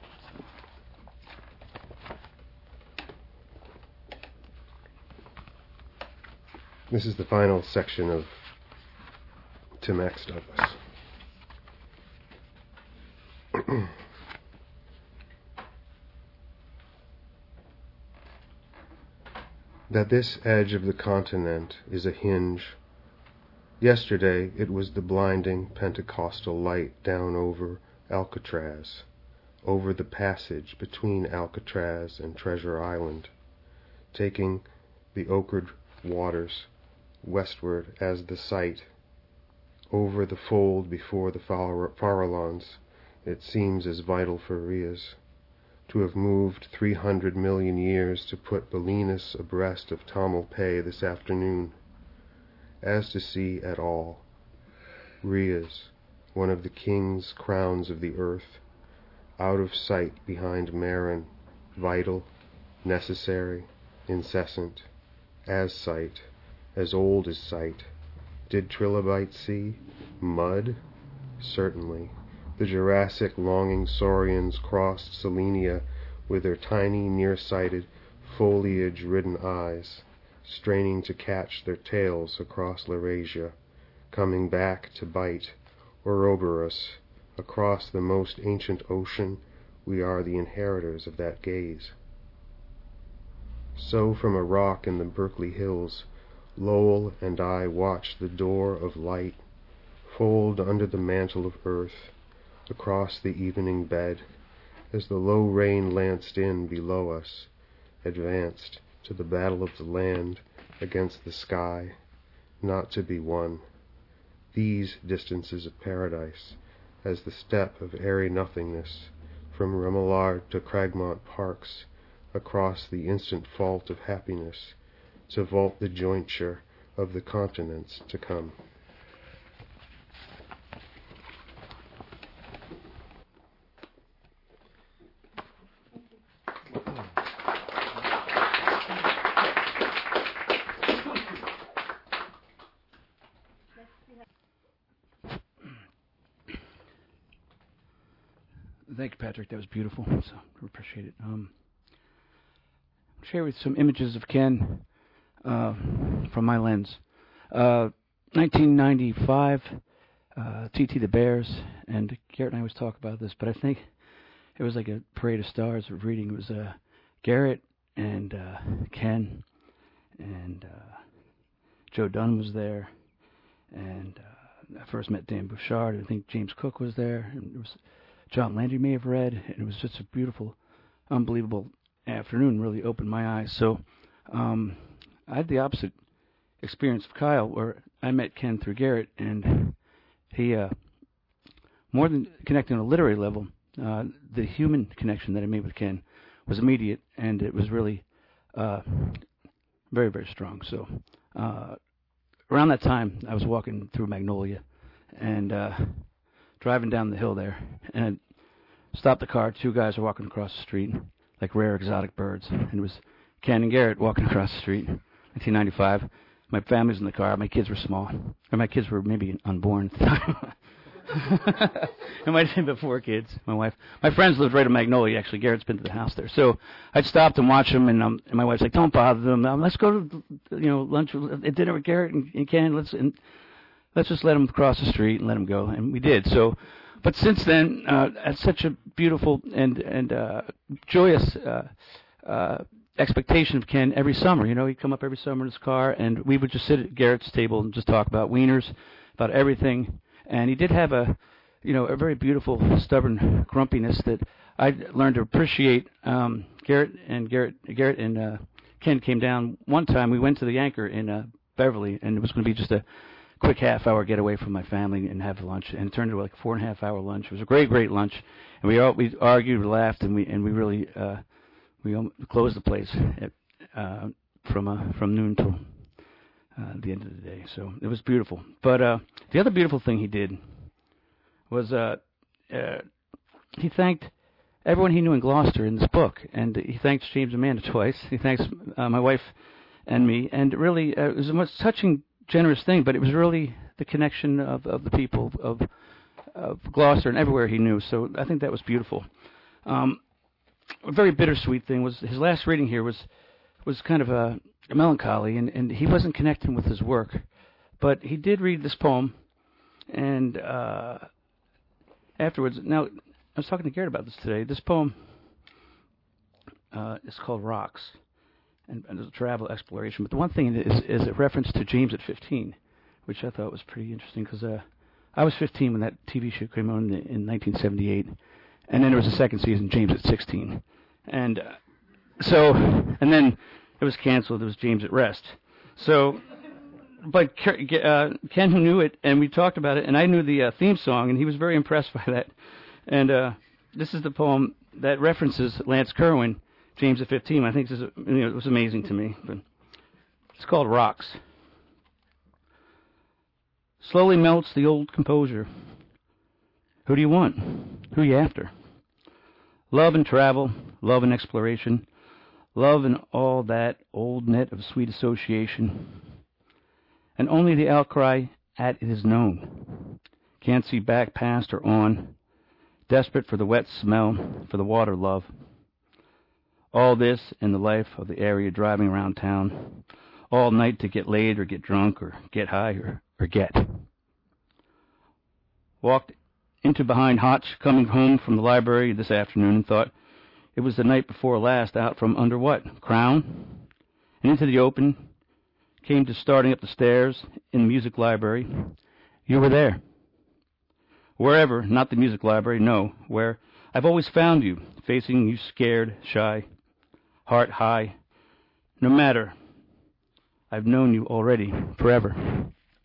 This is the final section of Tim X. Douglas. That this edge of the continent is a hinge. Yesterday it was the blinding Pentecostal light down over Alcatraz, over the passage between Alcatraz and Treasure Island, taking the ochred waters westward as the sight. Over the fold before the Farallones, it seems as vital for Rias to have moved three hundred million years to put Bolinas abreast of Tamalpais this afternoon, as to see at all. Rias, one of the king's crowns of the earth, out of sight behind Marin, vital, necessary, incessant, as sight, as old as sight. Did Trilobite see? Mud? Certainly. The Jurassic longing saurians crossed Selenia with their tiny, nearsighted, foliage-ridden eyes, straining to catch their tails across Laurasia, coming back to bite Ouroboros. Across the most ancient ocean, we are the inheritors of that gaze. So from a rock in the Berkeley Hills, Lowell and I watched the door of light fold under the mantle of earth, across the evening bed, as the low rain lanced in below us, advanced to the battle of the land against the sky, not to be won. These distances of paradise, as the step of airy nothingness, from Remillard to Cragmont Parks, across the instant fault of happiness, to vault the jointure of the continents to come. Thank you, Patrick. That was beautiful. So I appreciate it. Um, I'll share with you some images of Ken uh, from my lens. Uh, nineteen ninety-five, uh, T T the Bears, and Garrett and I always talk about this, but I think it was like a parade of stars of reading. It was uh, Garrett and uh, Ken, and uh, Joe Dunn was there, and uh, I first met Dan Bouchard. I think James Cook was there, and it was John Landry may have read, and it was just a beautiful, unbelievable afternoon, really opened my eyes. So um, I had the opposite experience of Kyle, where I met Ken through Garrett, and he, uh, more than connecting on a literary level, uh, the human connection that I made with Ken was immediate, and it was really uh, very, very strong. So uh, around that time, I was walking through Magnolia, and uh, driving down the hill there, and I stopped the car. Two guys were walking across the street like rare exotic birds, and it was Ken and Garrett walking across the street. nineteen ninety-five. My family's in the car. My kids were small, or my kids were maybe unborn at the time. It might have been before kids. My wife, my friends lived right in Magnolia. Actually, Garrett's been to the house there, so I stopped and watched them. And, um, and my wife's like, "Don't bother them. Um, let's go to you know lunch, at dinner with Garrett and, and Ken. Let's." And, Let's just let them cross the street and let them go, and we did. So, but since then, uh, it's such a beautiful and and uh, joyous uh, uh, expectation of Ken every summer. You know, he'd come up every summer in his car, and we would just sit at Garrett's table and just talk about wieners, about everything. And he did have a, you know, a very beautiful, stubborn grumpiness that I learned to appreciate. Um, Garrett and Garrett, Garrett and uh, Ken came down one time. We went to the Anchor in uh, Beverly, and it was going to be just a quick half-hour getaway from my family and have lunch, and it turned into like a four and a half hour lunch. It was a great, great lunch, and we all, we argued, we laughed, and we and we really uh, we um, closed the place at, uh, from uh, from noon till uh, the end of the day. So it was beautiful. But uh, the other beautiful thing he did was uh, uh, he thanked everyone he knew in Gloucester in this book, and he thanked James Amanda twice. He thanks uh, my wife and me, and really uh, it was a much touching, generous thing, but it was really the connection of, of the people of, of Gloucester and everywhere he knew. So I think that was beautiful. Um, a very bittersweet thing was his last reading here was was kind of a, a melancholy, and, and he wasn't connecting with his work, but he did read this poem, and uh, afterwards, now I was talking to Garrett about this today. This poem uh, is called Rocks. And, and it's a travel exploration. But the one thing is, is a reference to James at fifteen, which I thought was pretty interesting, because uh, I was fifteen when that T V show came on in, in nineteen seventy-eight, and then there was a second season, James at sixteen, and uh, so, and then it was canceled. It was James at Rest. So, but uh, Ken knew it, and we talked about it, and I knew the uh, theme song, and he was very impressed by that. And uh, this is the poem that references Lance Kerwin, James at fifteen. I think this is, you know, it was amazing to me. But it's called Rocks. Slowly melts the old composure. Who do you want? Who you after? Love and travel, love and exploration, love and all that old net of sweet association. And only the outcry at it is known. Can't see back, past, or on. Desperate for the wet smell, for the water love. All this in the life of the area driving around town, all night to get laid or get drunk or get high or, or get. Walked into behind Hotch coming home from the library this afternoon and thought it was the night before last out from under what? Crown? And into the open, came to starting up the stairs in the music library. You were there. Wherever, not the music library, no, where I've always found you, facing you scared, shy, heart high. No matter, I've known you already, forever.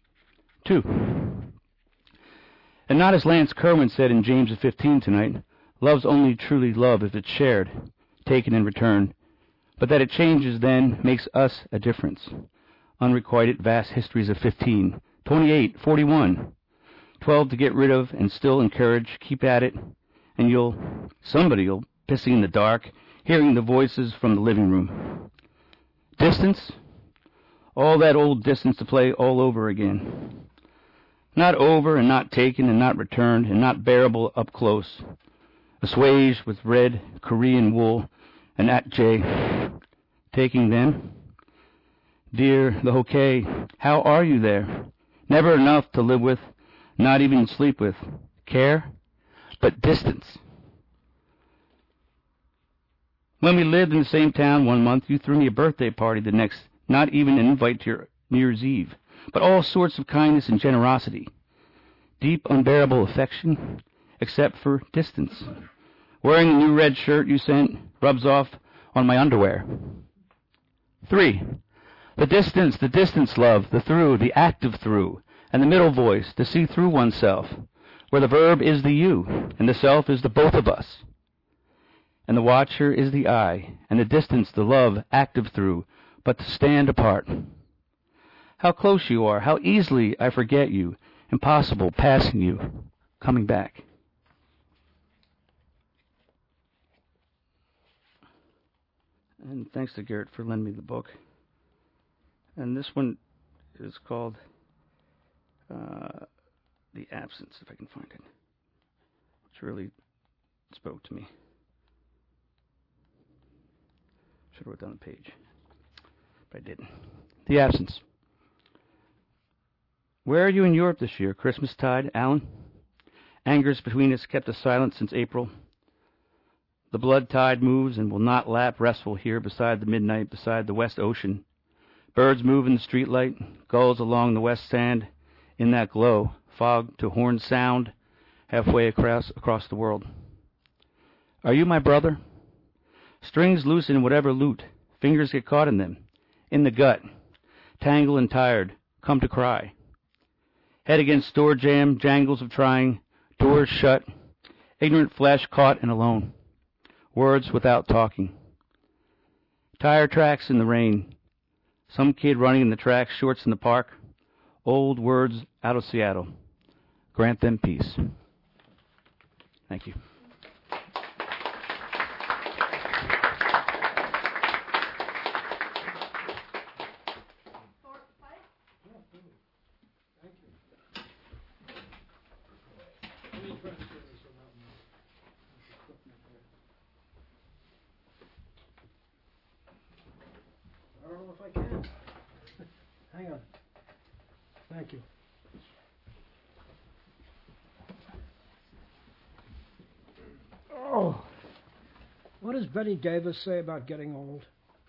Two. And not as Lance Kerwin said in James at fifteen tonight, Love's only truly love if it's shared, taken in return. But that it changes then makes us a difference. Unrequited vast histories of fifteen, twenty-eight, forty-one, twelve to get rid of and still encourage, keep at it, and you'll, somebody'll, pissing in the dark, hearing the voices from the living room. Distance? All that old distance to play all over again. Not over and not taken and not returned and not bearable up close. Assuaged with red Korean wool and at J. Taking them? Dear, the Hokkei, how are you there? Never enough to live with, not even sleep with. Care? But distance. When we lived in the same town one month, you threw me a birthday party the next, not even an invite to your New Year's Eve, but all sorts of kindness and generosity. Deep, unbearable affection, except for distance. Wearing the new red shirt you sent rubs off on my underwear. Three, the distance, the distance, love, the through, the active through, and the middle voice, to see through oneself, where the verb is the you, and the self is the both of us. And the watcher is the I, and the distance the love active through, but to stand apart. How close you are, how easily I forget you, impossible passing you, coming back. And thanks to Garrett for lending me the book. And this one is called uh, The Absence, if I can find it, which really spoke to me. Should have wrote down the page, but I didn't. The Absence. Where are you in Europe this year? Christmastide, Alan? Angers between us kept us silent since April. The blood tide moves and will not lap restful here beside the midnight, beside the west ocean. Birds move in the streetlight, gulls along the west sand. In that glow, fog to horn sound, halfway across, across the world. Are you my brother? Strings loose in whatever loot, fingers get caught in them, in the gut, tangle and tired, come to cry. Head against door jam, jangles of trying, doors shut, ignorant flesh caught and alone, words without talking. Tire tracks in the rain, some kid running in the tracks, shorts in the park, old words out of Seattle. Grant them peace. Thank you. I don't know if I can. Hang on. Thank you. Oh, what does Betty Davis say about getting old?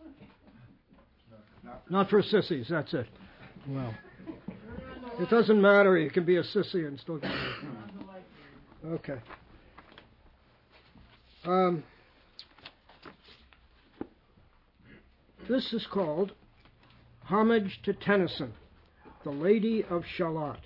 Not for sissies, that's it. Well, it doesn't matter. You can be a sissy and still get old. Okay. Um, this is called Homage to Tennyson, The Lady of Shalott.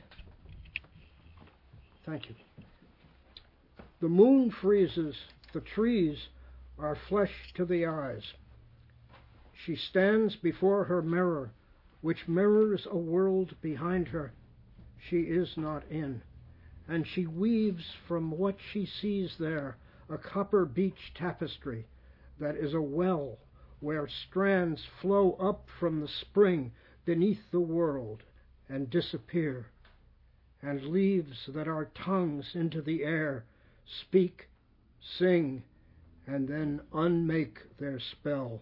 Thank you. The moon freezes, the trees are flesh to the eyes. She stands before her mirror, which mirrors a world behind her she is not in, and she weaves from what she sees there a copper beech tapestry that is a well where strands flow up from the spring beneath the world and disappear, and leaves that are tongues into the air speak, sing, and then unmake their spell.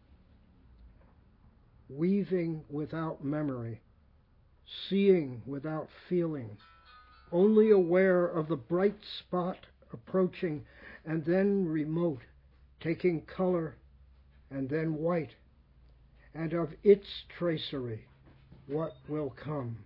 Weaving without memory, seeing without feeling, only aware of the bright spot approaching and then remote, taking color and then white, and of its tracery what will come.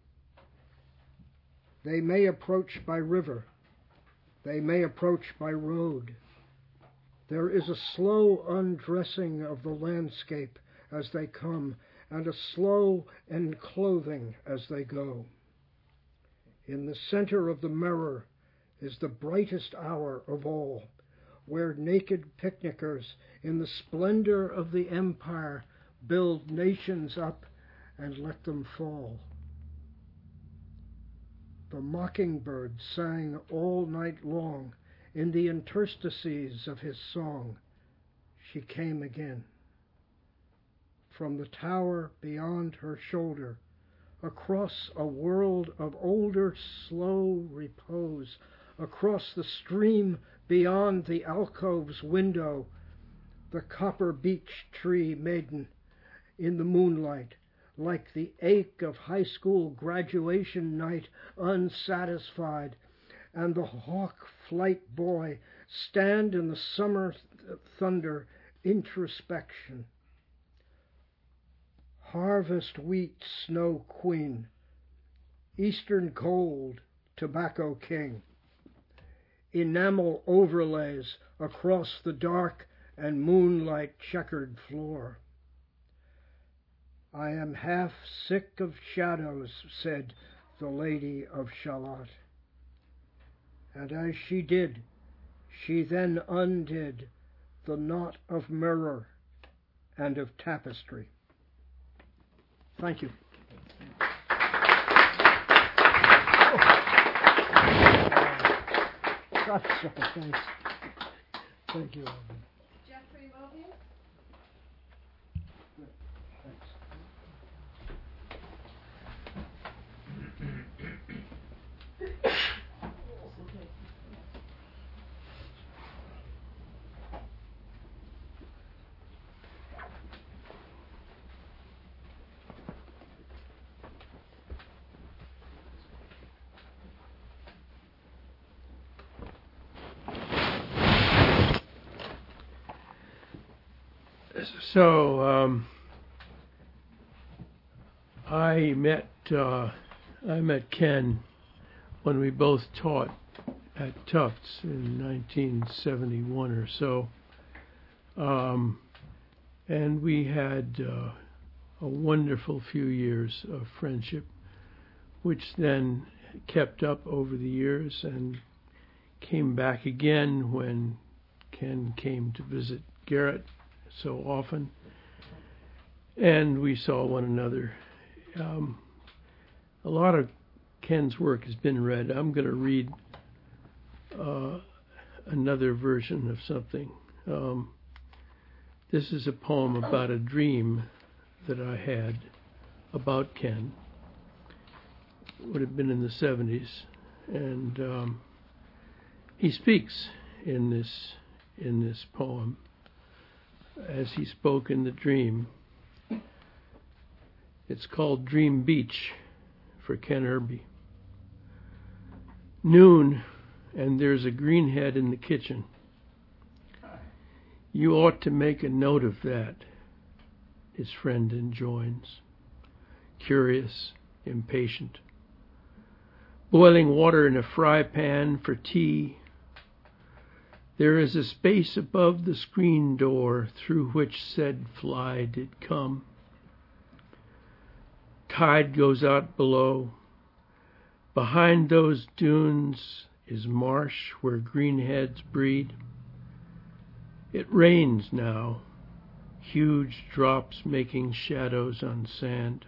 They may approach by river, they may approach by road. There is a slow undressing of the landscape as they come, and a slow enclothing as they go. In the center of the mirror is the brightest hour of all, where naked picnickers in the splendor of the empire build nations up and let them fall. The mockingbird sang all night long in the interstices of his song. She came again. From the tower beyond her shoulder, across a world of older slow repose, across the stream beyond the alcove's window, the copper beech tree maiden in the moonlight, like the ache of high school graduation night unsatisfied, and the hawk flight boy stand in the summer th- thunder introspection. Harvest wheat snow queen, eastern cold tobacco king, enamel overlays across the dark and moonlight checkered floor. I am half sick of shadows, said the Lady of Shalott. And as she did, she then undid the knot of mirror and of tapestry. Thank you. That's so, thanks. Thank you, Alvin. Jeffrey Mobius? Thanks. So um, I met uh, I met Ken when we both taught at Tufts in nineteen seventy-one or so, um, and we had uh, a wonderful few years of friendship, which then kept up over the years and came back again when Ken came to visit Garrett so often, and we saw one another. Um, a lot of Ken's work has been read. I'm going to read uh, another version of something. Um, this is a poem about a dream that I had about Ken. It would have been in the seventies, and um, he speaks in this in this poem as he spoke in the dream. It's called Dream Beach for Ken Irby. Noon, and there's a greenhead in the kitchen. You ought to make a note of that, his friend enjoins, curious, impatient. Boiling water in a fry pan for tea. There is a space above the screen door through which said fly did come. Tide goes out below. Behind those dunes is marsh where greenheads breed. It rains now, huge drops making shadows on sand.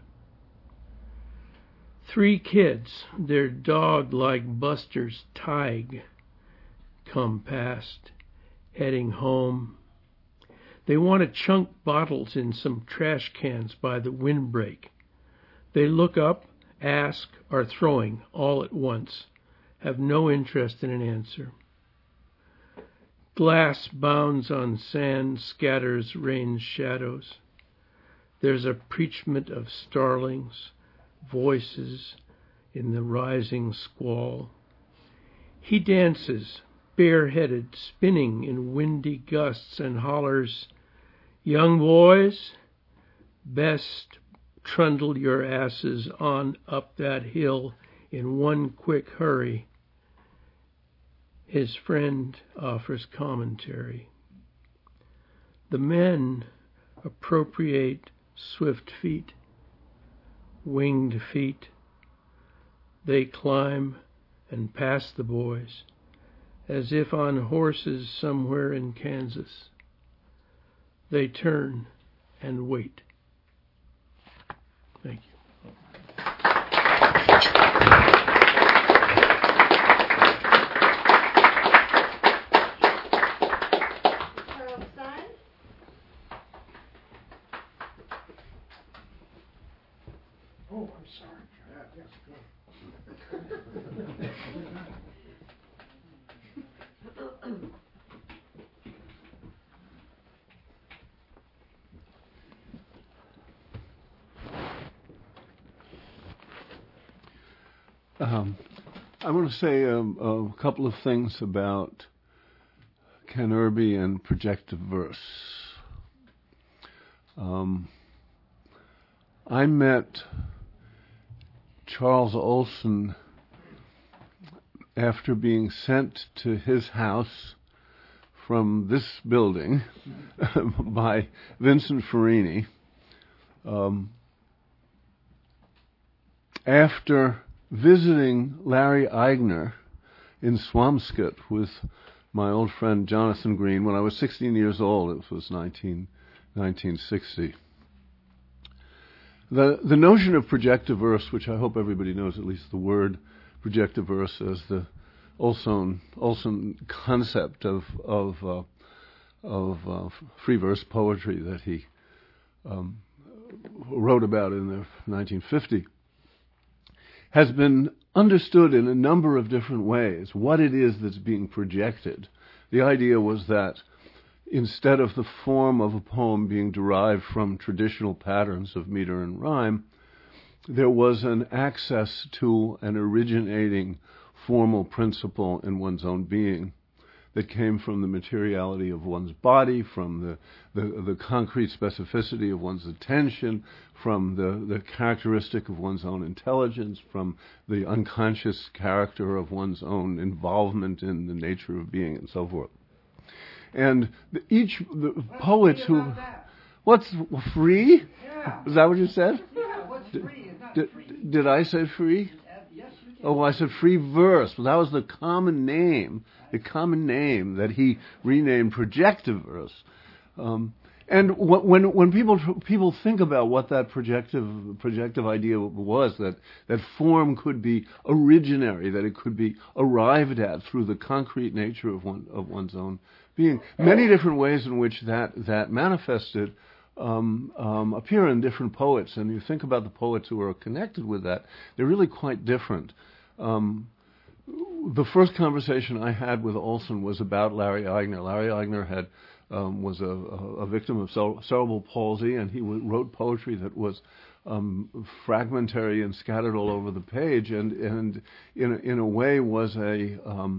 Three kids, their dog like Buster's Tige, come past, heading home. They want to chunk bottles in some trash cans by the windbreak. They look up, ask, are throwing all at once, have no interest in an answer. Glass bounds on sand, scatters rain's shadows. There's a preachment of starlings, voices in the rising squall. He dances, bareheaded, spinning in windy gusts, and hollers, young boys, best trundle your asses on up that hill in one quick hurry. His friend offers commentary. The men appropriate swift feet, winged feet. They climb and pass the boys, as if on horses somewhere in Kansas. They turn and wait. Thank you. Harold Stein. Oh, I'm sorry. Yeah, yes, good. Um, I want to say um, a couple of things about Ken Irby and projective verse. Um, I met Charles Olson after being sent to his house from this building by Vincent Farini. Um, after visiting Larry Eigner in Swampscott with my old friend Jonathan Green when I was sixteen years old. It was nineteen, nineteen sixty. The, the notion of projective verse, which I hope everybody knows at least the word projective verse as the Olson, Olson concept of, of, uh, of uh, free verse poetry that he um, wrote about in the nineteen fifty, has been understood in a number of different ways, what it is that's being projected. The idea was that instead of the form of a poem being derived from traditional patterns of meter and rhyme, there was an access to an originating formal principle in one's own being that came from the materiality of one's body, from the, the, the concrete specificity of one's attention, from the, the characteristic of one's own intelligence, from the unconscious character of one's own involvement in the nature of being, and so forth. And the, each the What's poets free who... about that? What's free? Yeah. Is that what you said? Yeah, what's free is not Did, free. did I say free? Uh, yes, you can. Oh, I said free verse. Well, that was the common name, the common name that he renamed projective verse. Um, and wh- when when people people think about what that projective projective idea was, that that form could be originary, that it could be arrived at through the concrete nature of one of one's own being, many different ways in which that that manifested Um, um, appear in different poets, and you think about the poets who are connected with that, they're really quite different. Um, the first conversation I had with Olson was about Larry Eigner. Larry Eigner had um, was a, a, a victim of cere- cerebral palsy, and he w- wrote poetry that was um, fragmentary and scattered all over the page, and and in a, in a way was a um,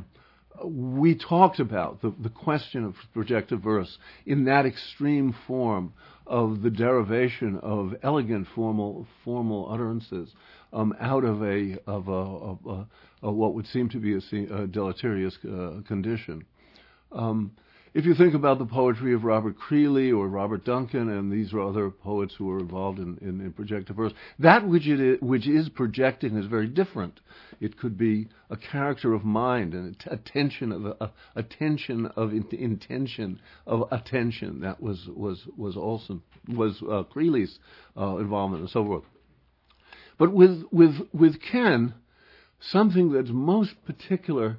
we talked about the, the question of projective verse in that extreme form of the derivation of elegant formal formal utterances um, out of a of a, of a, of what would seem to be a, a deleterious uh, condition. Um, if you think about the poetry of Robert Creeley or Robert Duncan, and these are other poets who are involved in, in, in projective verse, that which it is, which is projecting is very different. It could be a character of mind and a tension of a, a tension of in, intention of attention. That was was was Olson was uh, Creeley's uh, involvement and so forth. But with with with Ken, something that's most particular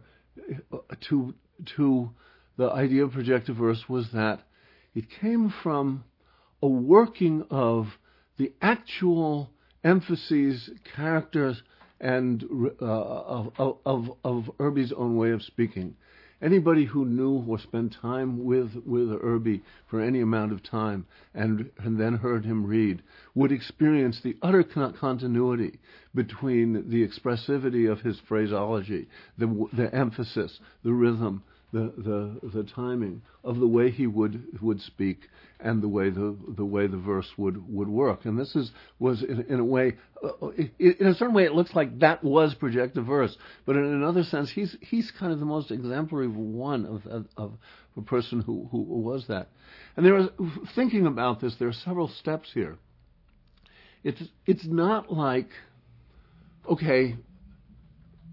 to to the idea of projective verse was that it came from a working of the actual emphases, characters, and uh, of, of, of Irby's own way of speaking. Anybody who knew or spent time with, with Irby for any amount of time and, and then heard him read would experience the utter con- continuity between the expressivity of his phraseology, the, the emphasis, the rhythm, the, the the timing of the way he would would speak and the way the the way the verse would, would work. And this is was in, in a way, uh, in a certain way, it looks like that was projective verse, but in another sense, he's he's kind of the most exemplary one of of, of a person who, who was that. And there was thinking about this. There are several steps here. It's it's not like, okay,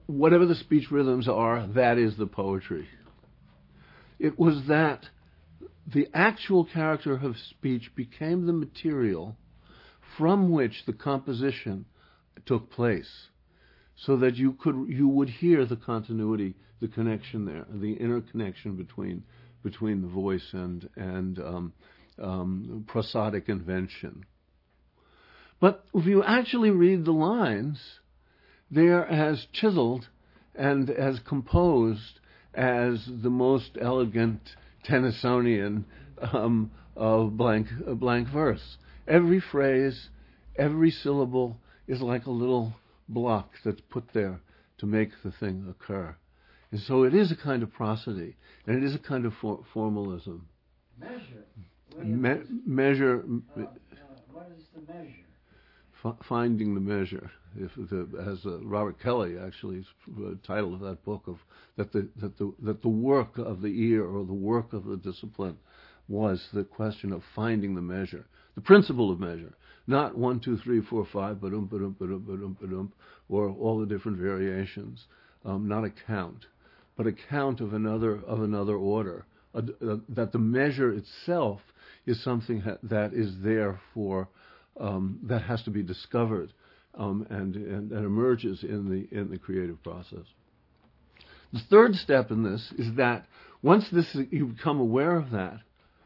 whatever the speech rhythms are, that is the poetry. It was that the actual character of speech became the material from which the composition took place, so that you could you would hear the continuity, the connection there, the interconnection between between the voice and and um, um, prosodic invention. But if you actually read the lines, they're as chiseled and as composed as the most elegant Tennysonian um, of blank uh, blank verse. Every phrase, every syllable is like a little block that's put there to make the thing occur. And so it is a kind of prosody, and it is a kind of for- formalism. Measure. Me- measure. Uh, uh, what is the measure? F- finding the measure. If the, as uh, Robert Kelly actually, the title of that book, of that the that the that the work of the ear or the work of the discipline was the question of finding the measure, the principle of measure, not one, two, three, four, five, ba-dum, ba-dum, ba-dum, ba-dum, ba-dum, or all the different variations, um, not a count, but a count of another of another order. Uh, uh, that the measure itself is something ha- that is there for um, that has to be discovered um, and, and and emerges in the in the creative process. The third step in this is that once this you become aware of that,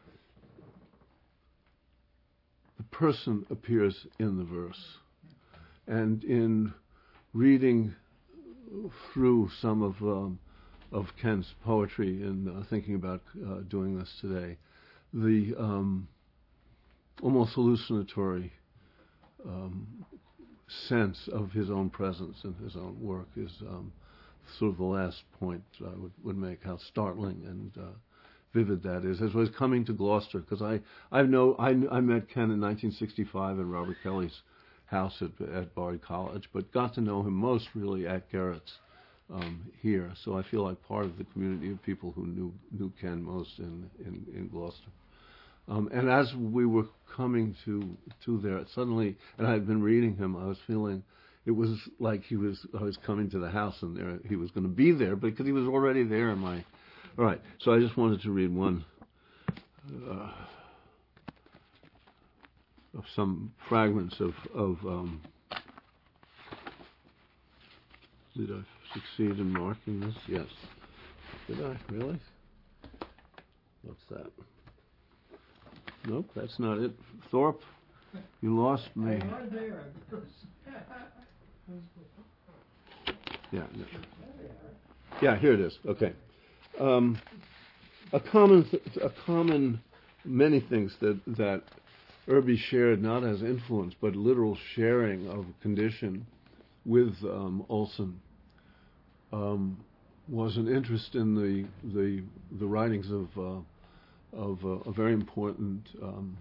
the person appears in the verse. And in reading through some of um, of Ken's poetry and uh, thinking about uh, doing this today, the um, almost hallucinatory um, sense of his own presence and his own work is um, sort of the last point I would, would make, how startling and uh, vivid that is. As I was coming to Gloucester, because I I know I, I met Ken in nineteen sixty-five in Robert Kelly's house at, at Bard College, but got to know him most really at Garrett's um, here. So I feel like part of the community of people who knew knew Ken most in in, in Gloucester. Um, and as we were coming to to there, suddenly, and I had been reading him, I was feeling it was like he was I was coming to the house, and there he was going to be there, because he was already there in my. All right, so I just wanted to read one uh, of some fragments of of. Um, did I succeed in marking this? Yes. Did I really? What's that? Nope, that's not it. Thorpe, you lost me. Yeah. No. Yeah, here it is. Okay. Um, a common, th- a common, many things that that Irby shared, not as influence, but literal sharing of condition with um, Olson, um, was an interest in the the the writings of. Uh, of uh, a very important, um,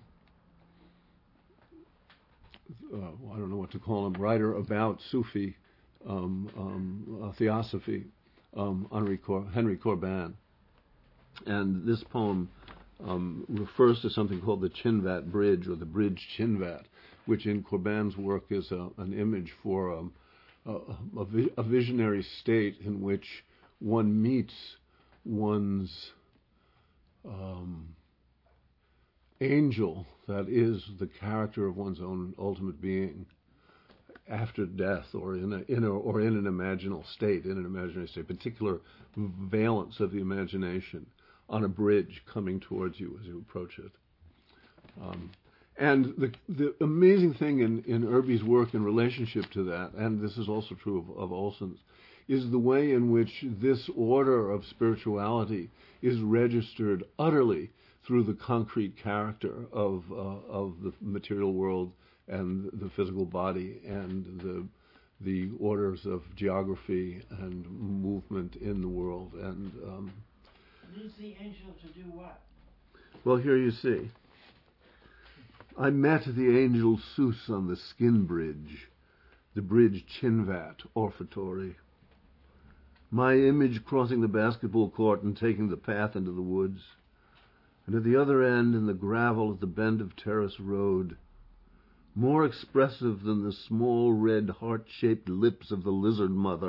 uh, I don't know what to call him, writer about Sufi um, um, uh, theosophy, um, Henri, Cor- Henry Corbin. And this poem um, refers to something called the Chinvat Bridge, or the Bridge Chinvat, which in Corbin's work is a, an image for um, a, a, vi- a visionary state in which one meets one's Um, angel, that is the character of one's own ultimate being, after death, or in a, in a, or in an imaginal state, in an imaginary state, particular valence of the imagination on a bridge coming towards you as you approach it. Um, and the the amazing thing in, in Irby's work in relationship to that, and this is also true of, of Olson's, is the way in which this order of spirituality is registered utterly through the concrete character of uh, of the material world and the physical body and the the orders of geography and movement in the world. And um, needs the angel to do what? Well, here you see. I met the angel Sus on the skin bridge, the bridge Chinvat Orfatory. My image crossing the basketball court and taking the path into the woods. And at the other end, in the gravel at the bend of Terrace Road, more expressive than the small red heart-shaped lips of the lizard mother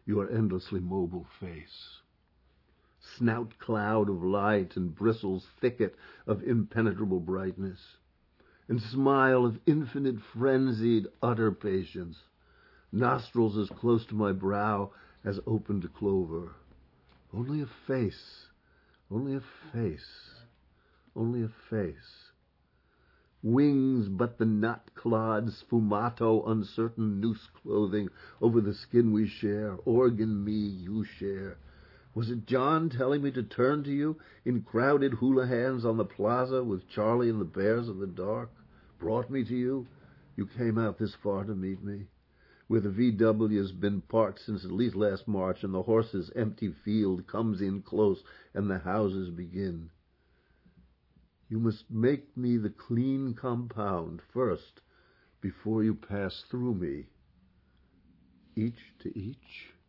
your endlessly mobile face. Snout cloud of light and bristles thicket of impenetrable brightness, and smile of infinite frenzied utter patience, nostrils as close to my brow as opened clover. Only a face, only a face, only a face. Wings but the nut-clawed, sfumato, uncertain noose clothing over the skin we share, organ me you share. Was it John telling me to turn to you in crowded hula hands on the plaza with Charlie and the Bears of the Dark? Brought me to you? You came out this far to meet me? Where the V W has been parked since at least last March, and the horses' empty field comes in close, and the houses begin. You must make me the clean compound first, before you pass through me, each to each.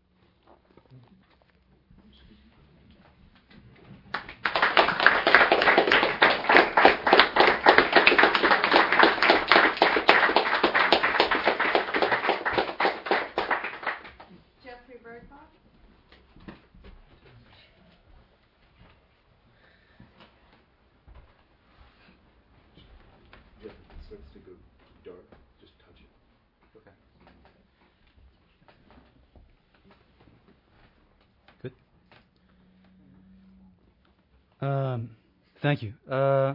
Jeffrey Birdbach. Jeff, it starts to go dark. Just touch it. Okay. Good. Um, thank you. Uh,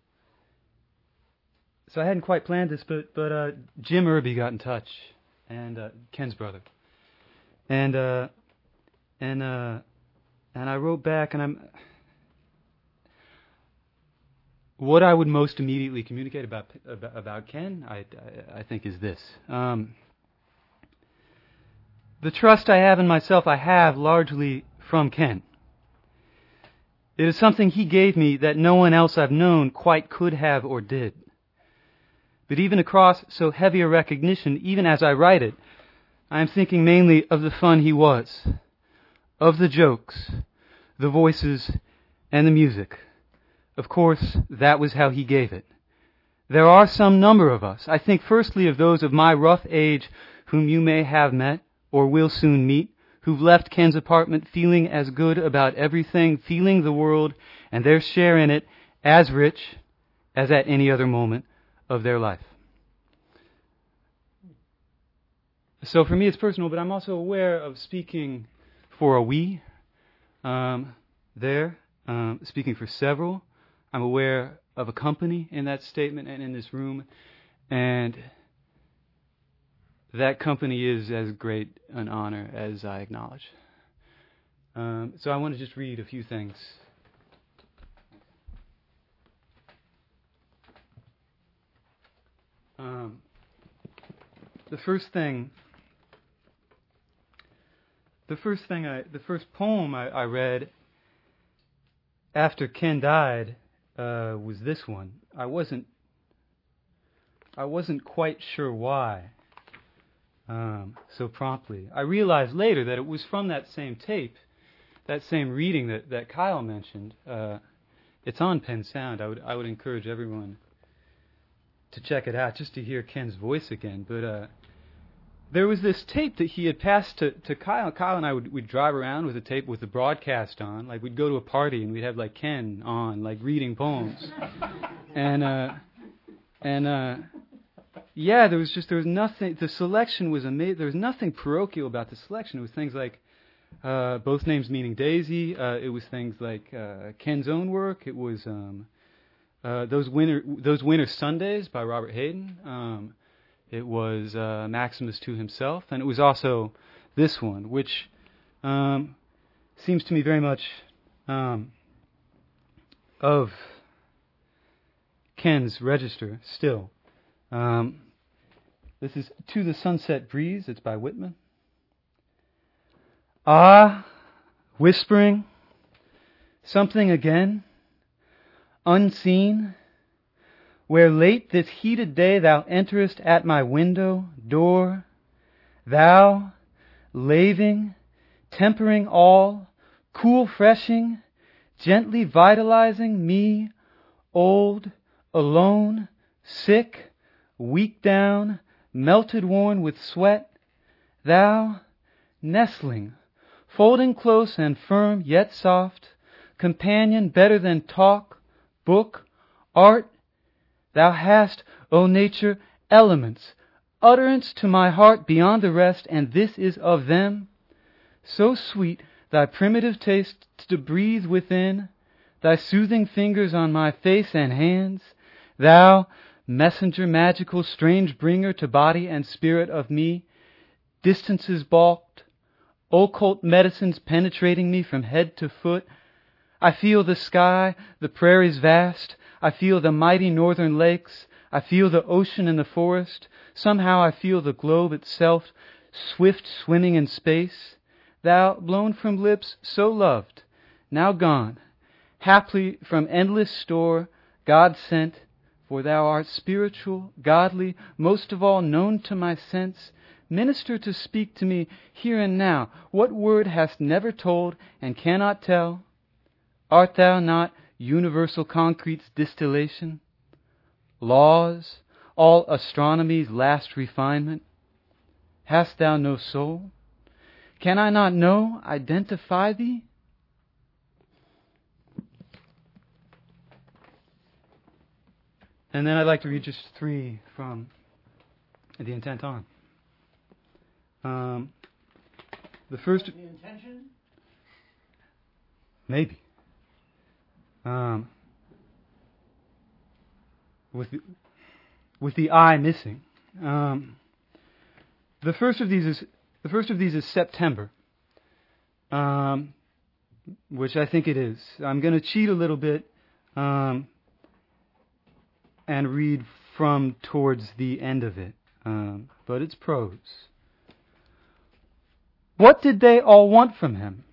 so I hadn't quite planned this, but but uh, Jim Irby got in touch, and uh, Ken's brother, and uh, and uh, and I wrote back, and I'm. What I would most immediately communicate about about, about Ken, I, I, I think, is this. Um, the trust I have in myself, I have largely from Ken. It is something he gave me that no one else I've known quite could have or did. But even across so heavy a recognition, even as I write it, I am thinking mainly of the fun he was, of the jokes, the voices, and the music. Of course, that was how he gave it. There are some number of us, I think firstly of those of my rough age whom you may have met or will soon meet, who've left Ken's apartment feeling as good about everything, feeling the world and their share in it as rich as at any other moment of their life. So for me it's personal, but I'm also aware of speaking for a we um, there, um, speaking for several. I'm aware of a company in that statement and in this room, and that company is as great an honor as I acknowledge. Um, so I want to just read a few things. Um, the first thing, the first thing, I, the first poem I, I read after Ken died uh, was this one. I wasn't, I wasn't quite sure why. Um, so promptly. I realized later that it was from that same tape, that same reading that, that Kyle mentioned. Uh, it's on Penn Sound. I would I would encourage everyone to check it out just to hear Ken's voice again. But uh, there was this tape that he had passed to, to Kyle. Kyle and I would we'd drive around with a tape with the broadcast on. Like we'd go to a party and we'd have like Ken on, like reading poems. and uh, and uh, yeah, there was just there was nothing. The selection was amazing. There was nothing parochial about the selection. It was things like uh, both names meaning Daisy. Uh, it was things like uh, Ken's own work. It was um, uh, those winter those winter Sundays by Robert Hayden. Um, it was uh, Maximus to himself, and it was also this one, which um, seems to me very much um, of Ken's register still. Um, this is To the Sunset Breeze. It's by Whitman. Ah, whispering, something again, unseen, where late this heated day thou enterest at my window door, thou, laving, tempering all, cool freshing, gently vitalizing me, old, alone, sick, weak down, melted worn with sweat, thou, nestling, folding close and firm yet soft, companion better than talk, book, art. Thou hast, O nature, elements, utterance to my heart beyond the rest, and this is of them. So sweet thy primitive taste to breathe within, thy soothing fingers on my face and hands, thou, messenger magical, strange bringer to body and spirit of me, distances balked, occult medicines penetrating me from head to foot. I feel the sky, the prairies vast, I feel the mighty northern lakes, I feel the ocean and the forest, somehow I feel the globe itself, swift swimming in space. Thou, blown from lips so loved, now gone, haply from endless store, God sent, for thou art spiritual, godly, most of all known to my sense. Minister to speak to me here and now, what word hast never told and cannot tell? Art thou not universal concrete's distillation? Laws, all astronomy's last refinement? Hast thou no soul? Can I not know, identify thee? And then I'd like to read just three from The Intent On. Um, the first... The intention? Maybe. Um, with the, with the I missing. Um, the first of these is the first of these is September, um, which I think it is. I'm going to cheat a little bit um, and read from towards the end of it, um, but it's prose. What did they all want from him?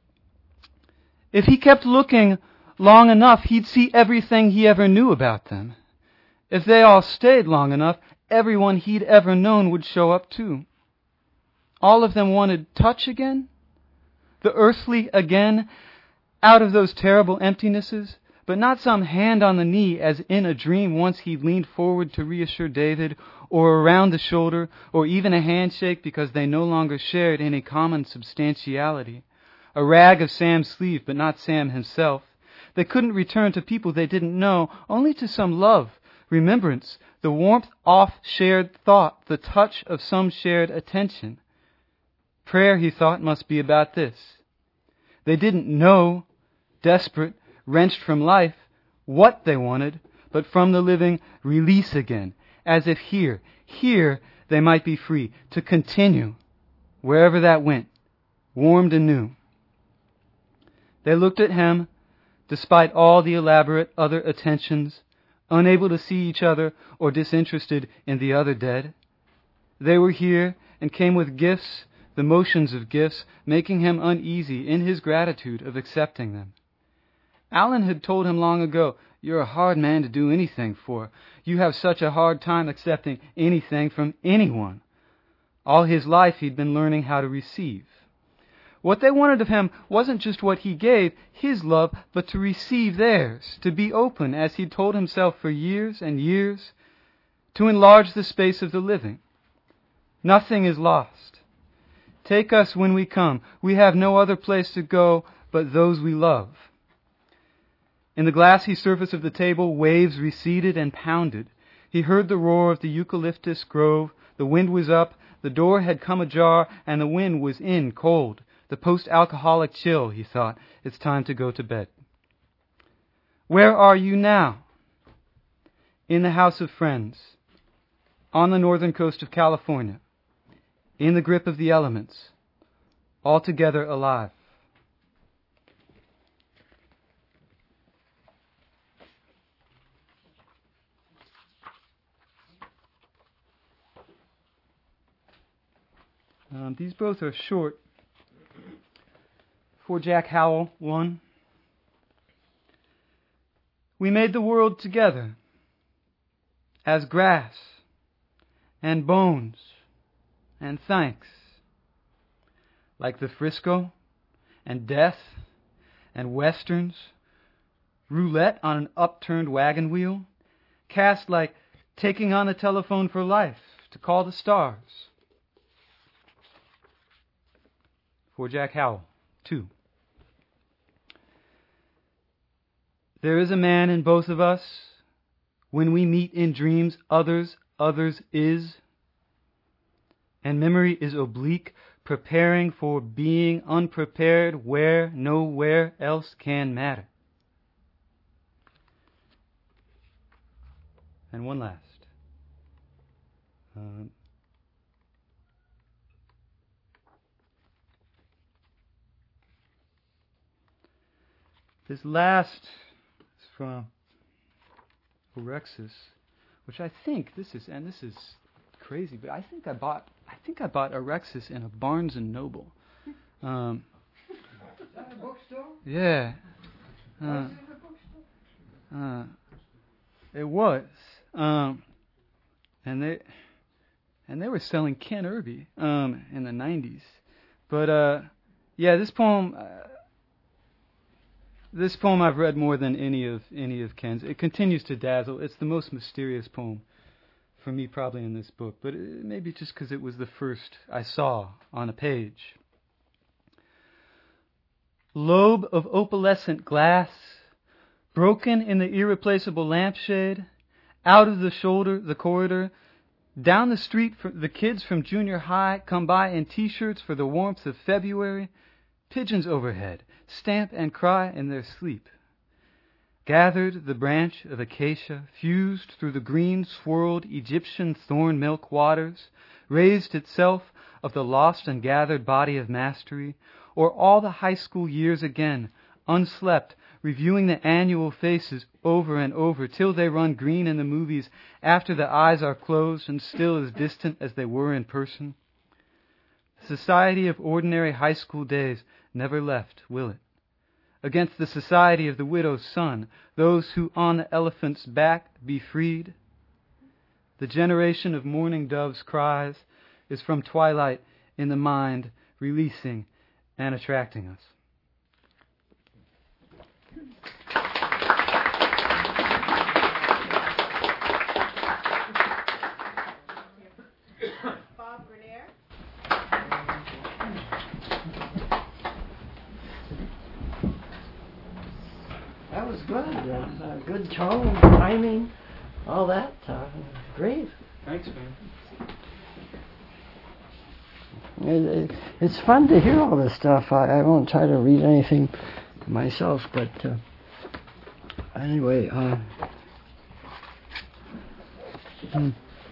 If he kept looking long enough, he'd see everything he ever knew about them. If they all stayed long enough, everyone he'd ever known would show up too. All of them wanted touch again, the earthly again, out of those terrible emptinesses, but not some hand on the knee as in a dream once he leaned forward to reassure David, or around the shoulder, or even a handshake because they no longer shared any common substantiality. A rag of Sam's sleeve, but not Sam himself. They couldn't return to people they didn't know, only to some love, remembrance, the warmth off shared thought, the touch of some shared attention. Prayer, he thought, must be about this. They didn't know, desperate, wrenched from life, what they wanted, but from the living, release again, as if here, here they might be free to continue, wherever that went, warmed anew. They looked at him, despite all the elaborate other attentions, unable to see each other or disinterested in the other dead. They were here and came with gifts, the motions of gifts, making him uneasy in his gratitude of accepting them. Alan had told him long ago, "You're a hard man to do anything for. You have such a hard time accepting anything from anyone." All his life he'd been learning how to receive. What they wanted of him wasn't just what he gave, his love, but to receive theirs, to be open, as he'd told himself for years and years, to enlarge the space of the living. Nothing is lost. Take us when we come. We have no other place to go but those we love. In the glassy surface of the table, waves receded and pounded. He heard the roar of the eucalyptus grove. The wind was up. The door had come ajar, and the wind was in cold. The post-alcoholic chill, he thought. It's time to go to bed. Where are you now? In the house of friends, on the northern coast of California, in the grip of the elements, altogether alive. Um, these both are short. For Jack Howell, one. We made the world together as grass and bones and thanks, like the Frisco and death and westerns, roulette on an upturned wagon wheel, cast like taking on the telephone for life to call the stars. for Jack Howell, two. There is a man in both of us. When we meet in dreams, others, others is. And memory is oblique, preparing for being unprepared where nowhere else can matter. And one last. Um, this last is from Orexus, which I think this is, and this is crazy, but I think I bought, I think I bought Orexus in a Barnes and Noble. Um, Is that a bookstore? yeah. Uh, Was it a bookstore? uh, it was. Um, and they and they were selling Ken Irby um, in the nineties. But uh, yeah, this poem uh, this poem I've read more than any of any of Ken's. It continues to dazzle. It's the most mysterious poem for me probably in this book, but it, maybe just because it was the first I saw on a page. Lobe of opalescent glass, broken in the irreplaceable lampshade, out of the shoulder, the corridor, down the street, for the kids from junior high come by in T-shirts for the warmth of February, pigeons overhead stamp and cry in their sleep. Gathered the branch of acacia, fused through the green swirled Egyptian thorn milk waters, raised itself of the lost and gathered body of mastery, or all the high school years again, unslept, reviewing the annual faces over and over till they run green in the movies after the eyes are closed and still as distant as they were in person. The society of ordinary high school days never left, will it? Against the society of the widow's son, those who on the elephant's back be freed. The generation of mourning doves' cries is from twilight in the mind, releasing and attracting us. Bob Grenier. That was good. Uh, uh, good tone, timing, all that. Uh, great. Thanks, man. It, it, it's fun to hear all this stuff. I, I won't try to read anything myself, but uh, anyway. Uh, hmm.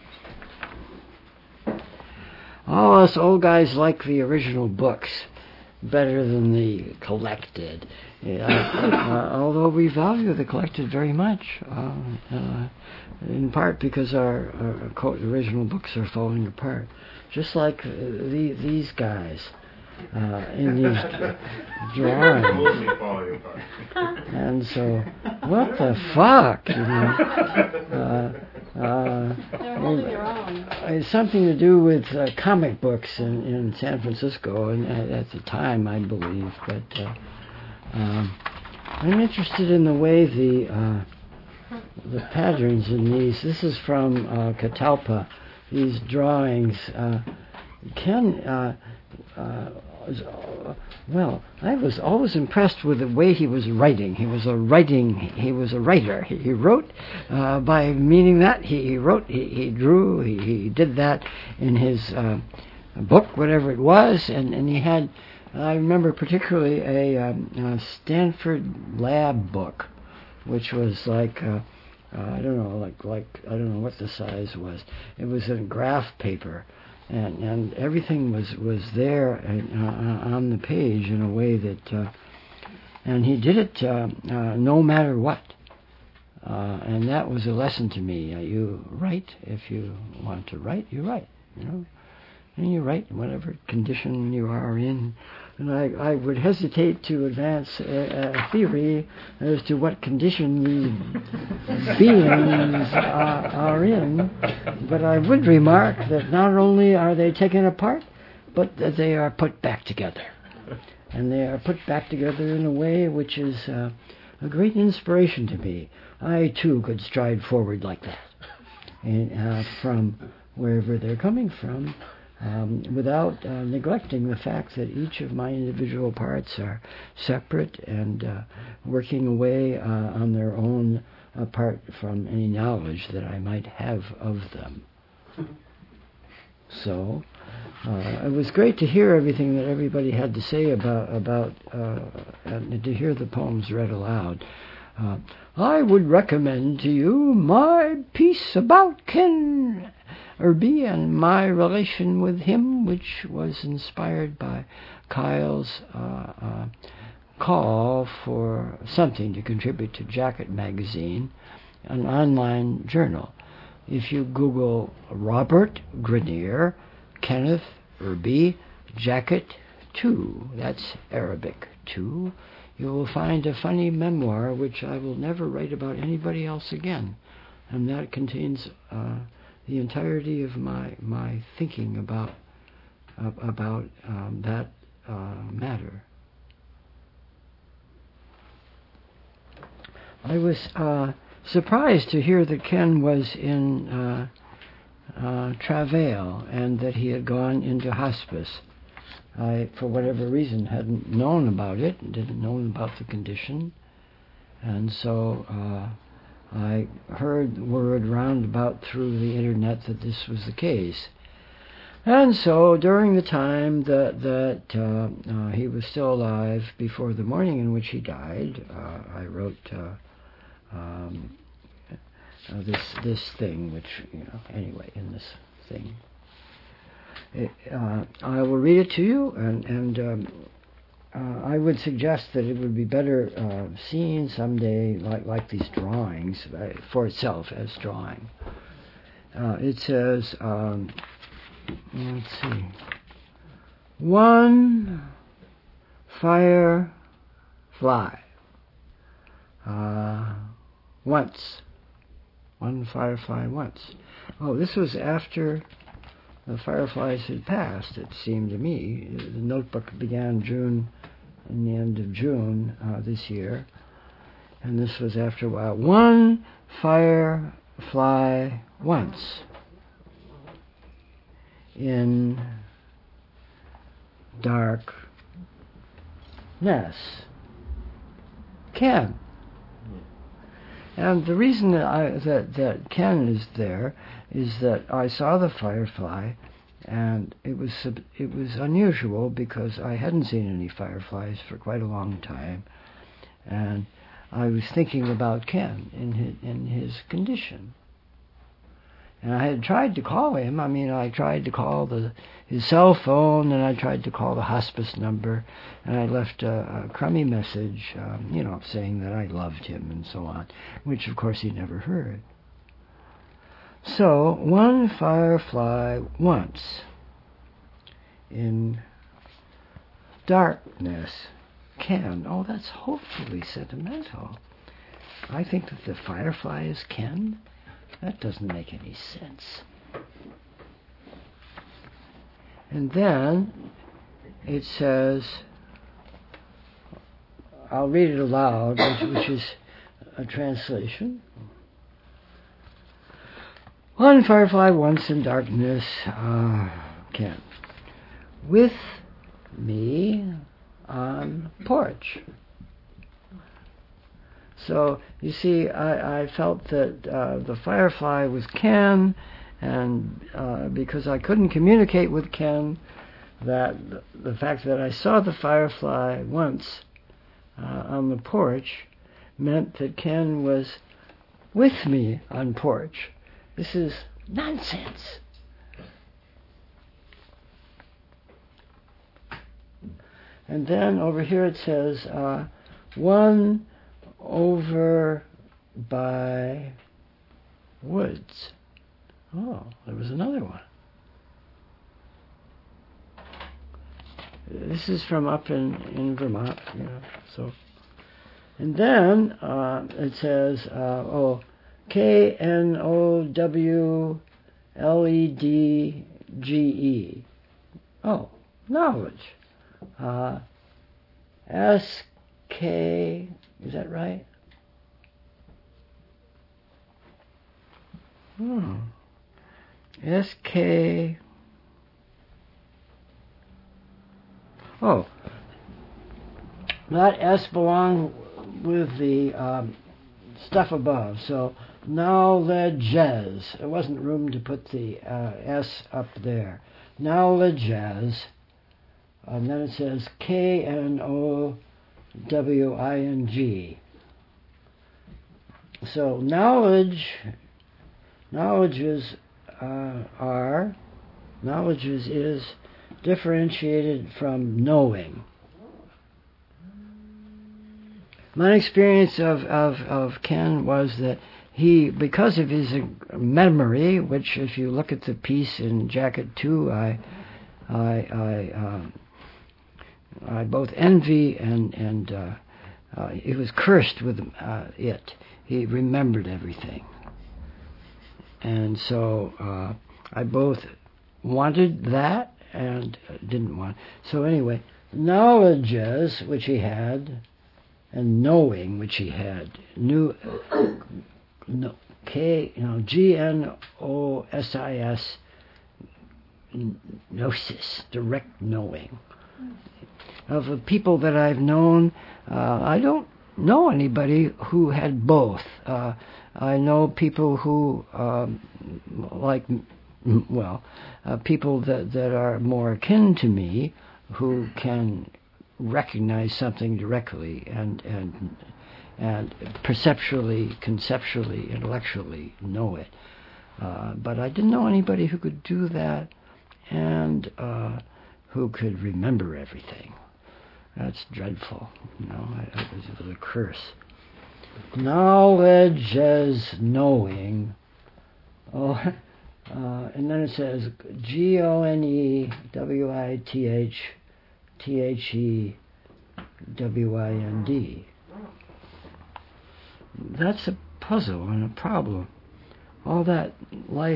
All us old guys like the original books better than the collected. Yeah, uh, although we value the collected very much, uh, uh, in part because our, our quote, original books are falling apart, just like uh, the, these guys uh, in these drawings. Mostly falling apart. And so, what the fuck, you know? Uh, uh, They're holding their own. It's something to do with uh, comic books in, in San Francisco, and at, at the time, I believe. But uh, um, I'm interested in the way the uh, the patterns in these. This is from uh, Catalpa. These drawings. Uh, Ken. Uh, uh, was, uh, well, I was always impressed with the way he was writing. He was a writing. He was a writer. He, he wrote uh, by meaning that he, he wrote. He, he drew. He, he did that in his uh, book, whatever it was, and, and he had. I remember particularly a, um, a Stanford lab book, which was like uh, uh, I don't know, like like I don't know what the size was. It was in graph paper. And, and everything was, was there uh, on the page in a way that, uh, and he did it uh, uh, no matter what. Uh, and that was a lesson to me. Uh, you write if you want to write, you write, you know. And you write in whatever condition you are in. And I, I would hesitate to advance a, a theory as to what condition these beings are, are in, but I would remark that not only are they taken apart, but that they are put back together. And they are put back together in a way which is uh, a great inspiration to me. I, too, could stride forward like that, and, uh, from wherever they're coming from. um, without uh, neglecting the fact that each of my individual parts are separate and uh, working away uh, on their own apart from any knowledge that I might have of them. So uh, it was great to hear everything that everybody had to say about about uh, and to hear the poems read aloud. Uh, I would recommend to you my piece about Ken Irby and my relation with him, which was inspired by Kyle's uh, uh, call for something to contribute to Jacket Magazine, an online journal. If you Google Robert Grenier, Kenneth Irby, Jacket two, that's Arabic two, you will find a funny memoir which I will never write about anybody else again. And that contains uh, the entirety of my, my thinking about, uh, about um, that uh, matter. I was uh, surprised to hear that Ken was in uh, uh, travail and that he had gone into hospice. I, for whatever reason, hadn't known about it, didn't know about the condition, and so uh, I heard word round about through the internet that this was the case. And so during the time that, that uh, uh, he was still alive, before the morning in which he died, uh, I wrote uh, um, uh, this this thing, which, you know, anyway, in this thing. It, uh, I will read it to you, and, and um, uh, I would suggest that it would be better uh, seen someday like, like these drawings, uh, for itself as drawing. Uh, it says, um, let's see, one firefly, uh, once, one firefly once. Oh, this was after the fireflies had passed, it seemed to me. The notebook began June, in the end of June uh, this year, and this was after a while. One firefly once in darkness. Ken. And the reason that, I, that, that Ken is there is that I saw the firefly, and it was it was unusual because I hadn't seen any fireflies for quite a long time, and I was thinking about Ken in his, in his condition. And I had tried to call him. I mean, I tried to call the his cell phone, and I tried to call the hospice number, and I left a, a crummy message, um, you know, saying that I loved him and so on, which of course he never heard. So, one firefly once in darkness Ken. Oh, that's hopefully sentimental. I think that the firefly is Ken. That doesn't make any sense. And then it says, I'll read it aloud, which, which is a translation. One firefly once in darkness, uh, Ken, with me on porch. So, you see, I, I felt that uh, the firefly was Ken, and uh, because I couldn't communicate with Ken, that the fact that I saw the firefly once uh, on the porch meant that Ken was with me on porch. This is nonsense. And then over here it says, uh, one over by woods. Oh, there was another one. This is from up in, in Vermont, you know, so. And then uh, it says, uh, oh, K N O W L E D G E. Oh, knowledge. Uh, S K, is that right? Hmm. S K Oh, that S belonged with the um, stuff above. So knowledges. There wasn't room to put the uh, S up there. Knowledges. And then it says K N O W I N G. So knowledge, knowledges uh, are, knowledges is differentiated from knowing. My experience of, of, of Ken was that he, because of his memory, which if you look at the piece in Jacket Two, I, I, I, um, I both envy and and uh, uh, he was cursed with uh, it. He remembered everything, and so uh, I both wanted that and didn't want. So anyway, knowledges which he had, and knowing which he had, knew. No, K, you know, G N O S I S, gnosis, direct knowing. Of the people that I've known, uh, I don't know anybody who had both. Uh, I know people who, um, like, well, uh, people that, that are more akin to me, who can recognize something directly and and and perceptually, conceptually, intellectually know it. Uh, but I didn't know anybody who could do that and uh, who could remember everything. That's dreadful. You know, it was, it was a curse. Knowledge as knowing. Oh, uh, and then it says G O N E W I T H T H E W I N D. That's a puzzle and a problem. All that life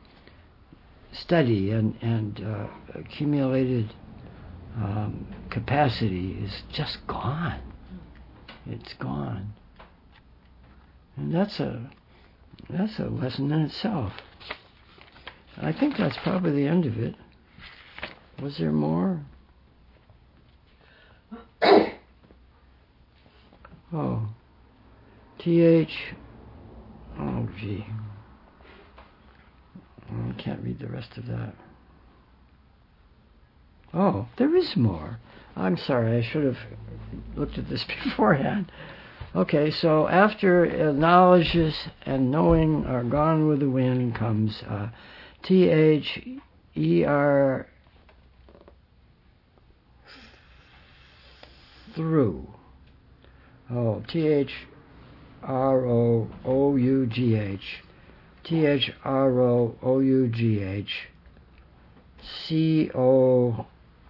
study and, and uh, accumulated um, capacity is just gone. It's gone. And that's a that's a lesson in itself. I think that's probably the end of it. Was there more? Oh. T H, oh gee, I can't read the rest of that. Oh, there is more. I'm sorry, I should have looked at this beforehand. Okay, so after uh, knowledges and knowing are gone with the wind comes uh, T H E R through. Oh, T H R O O U G H, T H R O O U G H, C O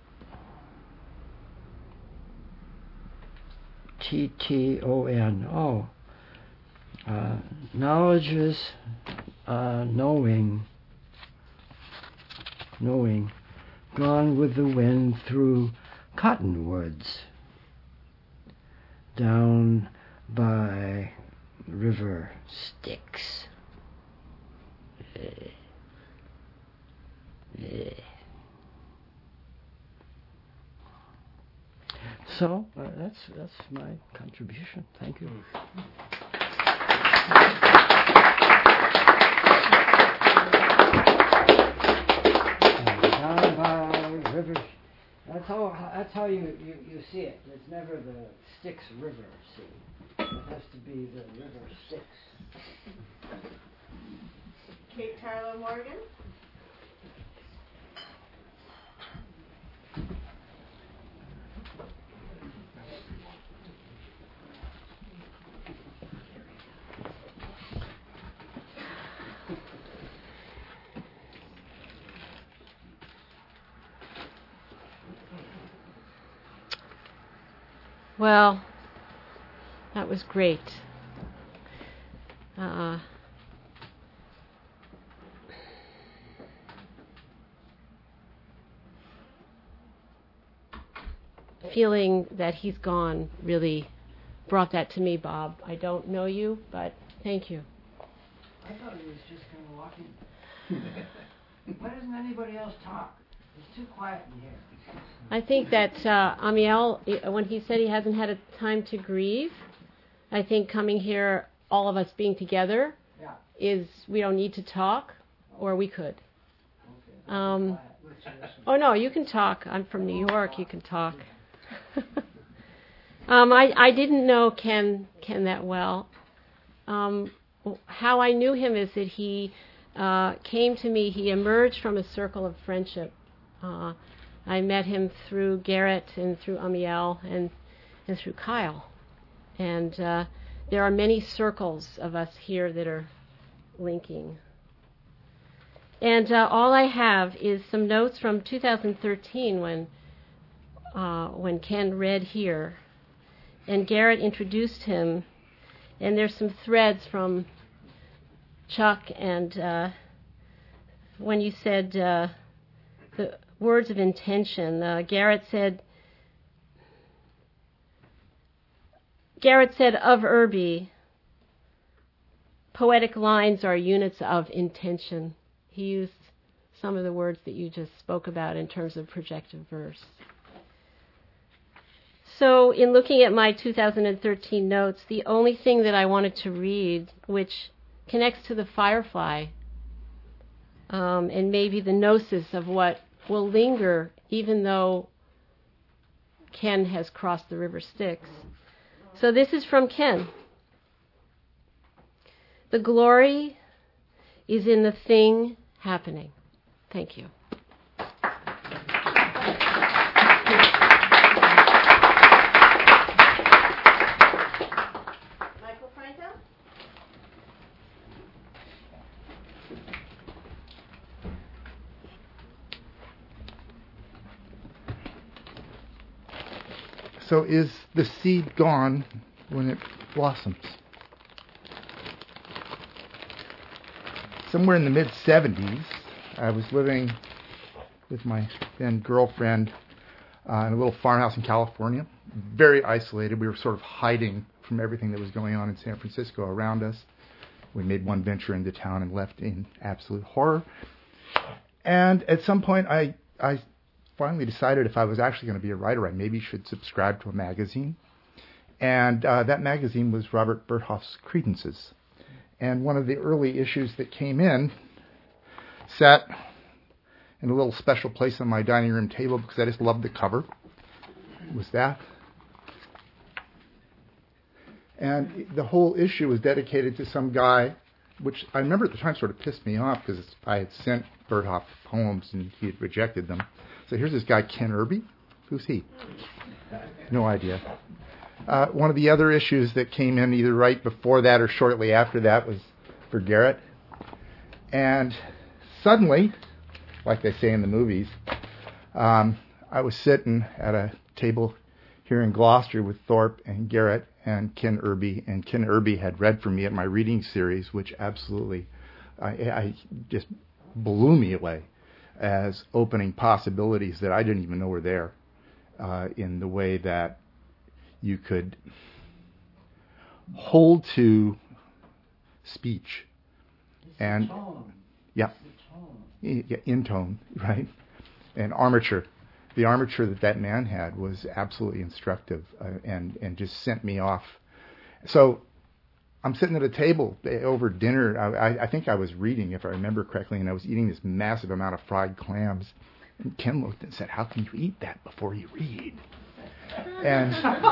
T T O N. Oh, uh, knowledge is uh, knowing, knowing, gone with the wind through cottonwoods, down by river Styx. Uh, uh. So uh, that's that's my contribution. Thank you. Down by river. That's how that's how you, you, you see it. It's never the Styx River. See. It has to be the river Styx. Kate Tarlow Morgan. Well, that was great. Uh, feeling that he's gone really brought that to me, Bob. I don't know you, but thank you. I thought he was just going to walk in. Why doesn't anybody else talk? It's too quiet in here. I think that uh, Amiel, when he said he hasn't had a time to grieve, I think coming here, all of us being together, Yeah. is we don't need to talk, or we could. Um, oh no, you can talk. I'm from New York. You can talk. um, I I didn't know Ken Ken that well. Um, how I knew him is that he uh, came to me. He emerged from a circle of friendship. Uh, I met him through Garrett and through Amiel and and through Kyle. And uh, there are many circles of us here that are linking. And uh, all I have is some notes from two thousand thirteen when uh, when Ken read here, and Garrett introduced him. And there's some threads from Chuck and uh, when you said uh, the words of intention. Uh, Garrett said. Garrett said of Irby, poetic lines are units of intention. He used some of the words that you just spoke about in terms of projective verse. So in looking at my two thousand thirteen notes, the only thing that I wanted to read, which connects to the firefly, um, and maybe the gnosis of what will linger even though Ken has crossed the river Styx. So this is from Ken. The glory is in the thing happening. Thank you. Michael Franco? So is the seed gone when it blossoms? Somewhere in the mid seventies, I was living with my then girlfriend uh, in a little farmhouse in California, very isolated. We were sort of hiding from everything that was going on in San Francisco around us. We made one venture into town and left in absolute horror. And at some point, I I finally decided if I was actually going to be a writer, I maybe should subscribe to a magazine. And uh, that magazine was Robert Berthoff's Credences. And one of the early issues that came in sat in a little special place on my dining room table because I just loved the cover. It was that. And the whole issue was dedicated to some guy, which I remember at the time sort of pissed me off because I had sent Berthoff poems and he had rejected them. So here's this guy, Ken Irby. Who's he? No idea. Uh, one of the other issues that came in either right before that or shortly after that was for Garrett. And suddenly, like they say in the movies, um, I was sitting at a table here in Gloucester with Thorpe and Garrett and Ken Irby. And Ken Irby had read for me at my reading series, which absolutely I, I just blew me away as opening possibilities that I didn't even know were there, uh, in the way that you could hold to speech and yeah, yeah, in tone, right? And armature. The armature that that man had was absolutely instructive, uh, and and just sent me off. So I'm sitting at a table over dinner. I, I think I was reading, if I remember correctly, and I was eating this massive amount of fried clams. And Ken looked and said, "How can you eat that before you read?" And,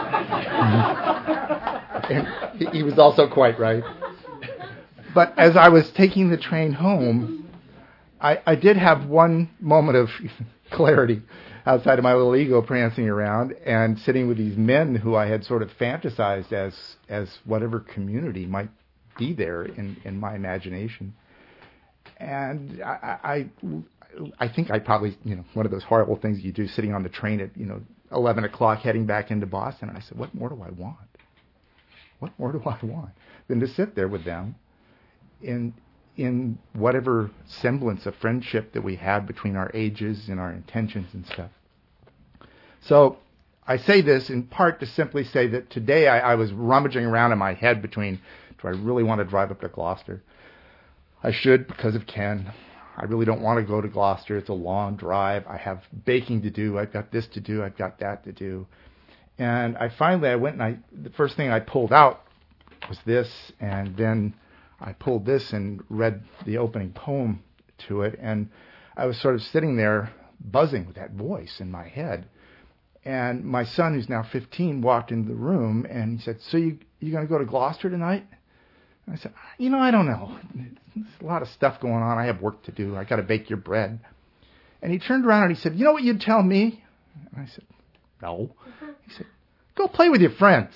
and he, he was also quite right. But as I was taking the train home, I, I did have one moment of clarity outside of my little ego prancing around and sitting with these men who I had sort of fantasized as as whatever community might be there in, in my imagination. And I, I I think I probably, you know, one of those horrible things you do sitting on the train at, you know, eleven o'clock heading back into Boston. And I said, what more do I want? What more do I want than to sit there with them in in whatever semblance of friendship that we have between our ages and our intentions and stuff. So I say this in part to simply say that today I, I was rummaging around in my head between, do I really want to drive up to Gloucester? I should because of Ken. I really don't want to go to Gloucester. It's a long drive. I have baking to do. I've got this to do. I've got that to do. And I finally, I went and I, the first thing I pulled out was this, and then I pulled this and read the opening poem to it, and I was sort of sitting there buzzing with that voice in my head. And my son, who's now fifteen, walked into the room, and he said, "So you you going to go to Gloucester tonight?" And I said, "You know, I don't know. There's a lot of stuff going on. I have work to do. I got to bake your bread." And he turned around and he said, "You know what you'd tell me?" And I said, "No." He said, "Go play with your friends."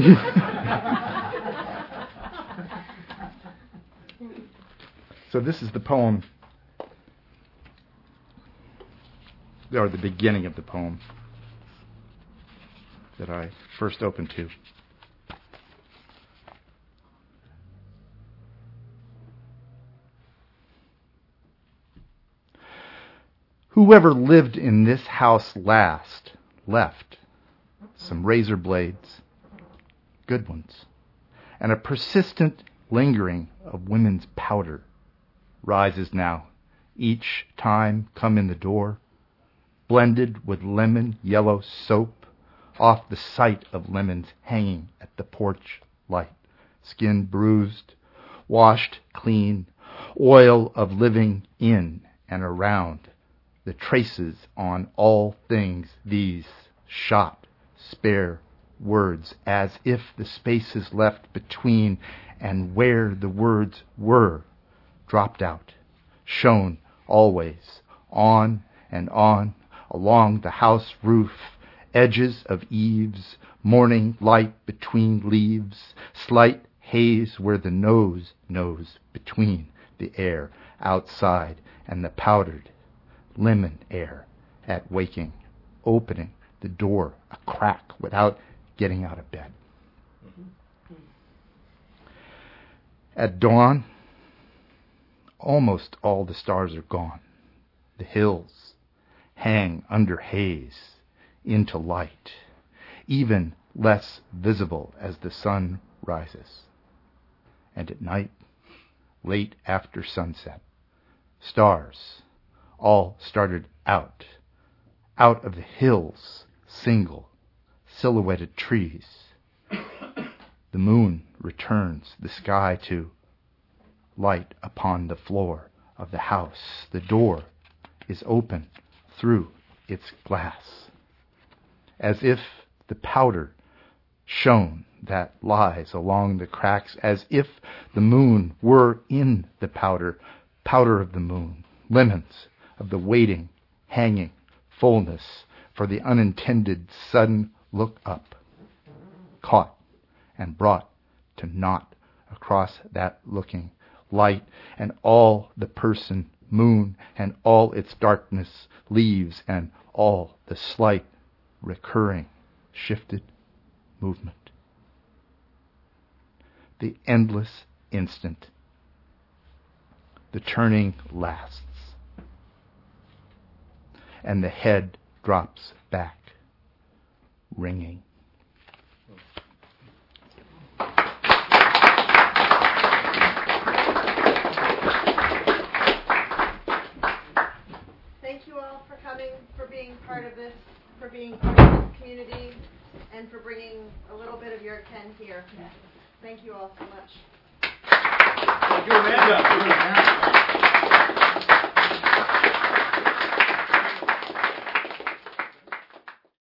So this is the poem, or the beginning of the poem that I first opened to. Whoever lived in this house last left some razor blades, good ones, and a persistent lingering of women's powder rises now, each time come in the door, blended with lemon yellow soap, off the sight of lemons hanging at the porch light, skin bruised, washed clean, oil of living in and around, the traces on all things these shot, spare words, as if the spaces left between and where the words were dropped out, shone always, on and on, along the house roof, edges of eaves, morning light between leaves, slight haze where the nose knows between the air outside and the powdered lemon air at waking, opening the door a crack without getting out of bed. At dawn, almost all the stars are gone. The hills hang under haze into light, even less visible as the sun rises. And at night, late after sunset, stars all started out, out of the hills, single, silhouetted trees. The moon returns the sky to light upon the floor of the house. The door is open through its glass, as if the powder shone that lies along the cracks, as if the moon were in the powder, powder of the moon, lemons of the waiting, hanging fullness for the unintended sudden look up, caught and brought to naught across that looking light, and all the person moon and all its darkness leaves and all the slight recurring shifted movement. The endless instant. The turning lasts. And the head drops back, ringing. Thank you all for coming, for being part of this, for being part of this community, and for bringing a little bit of your Ken here. Thank you all so much. Thank you, Amanda.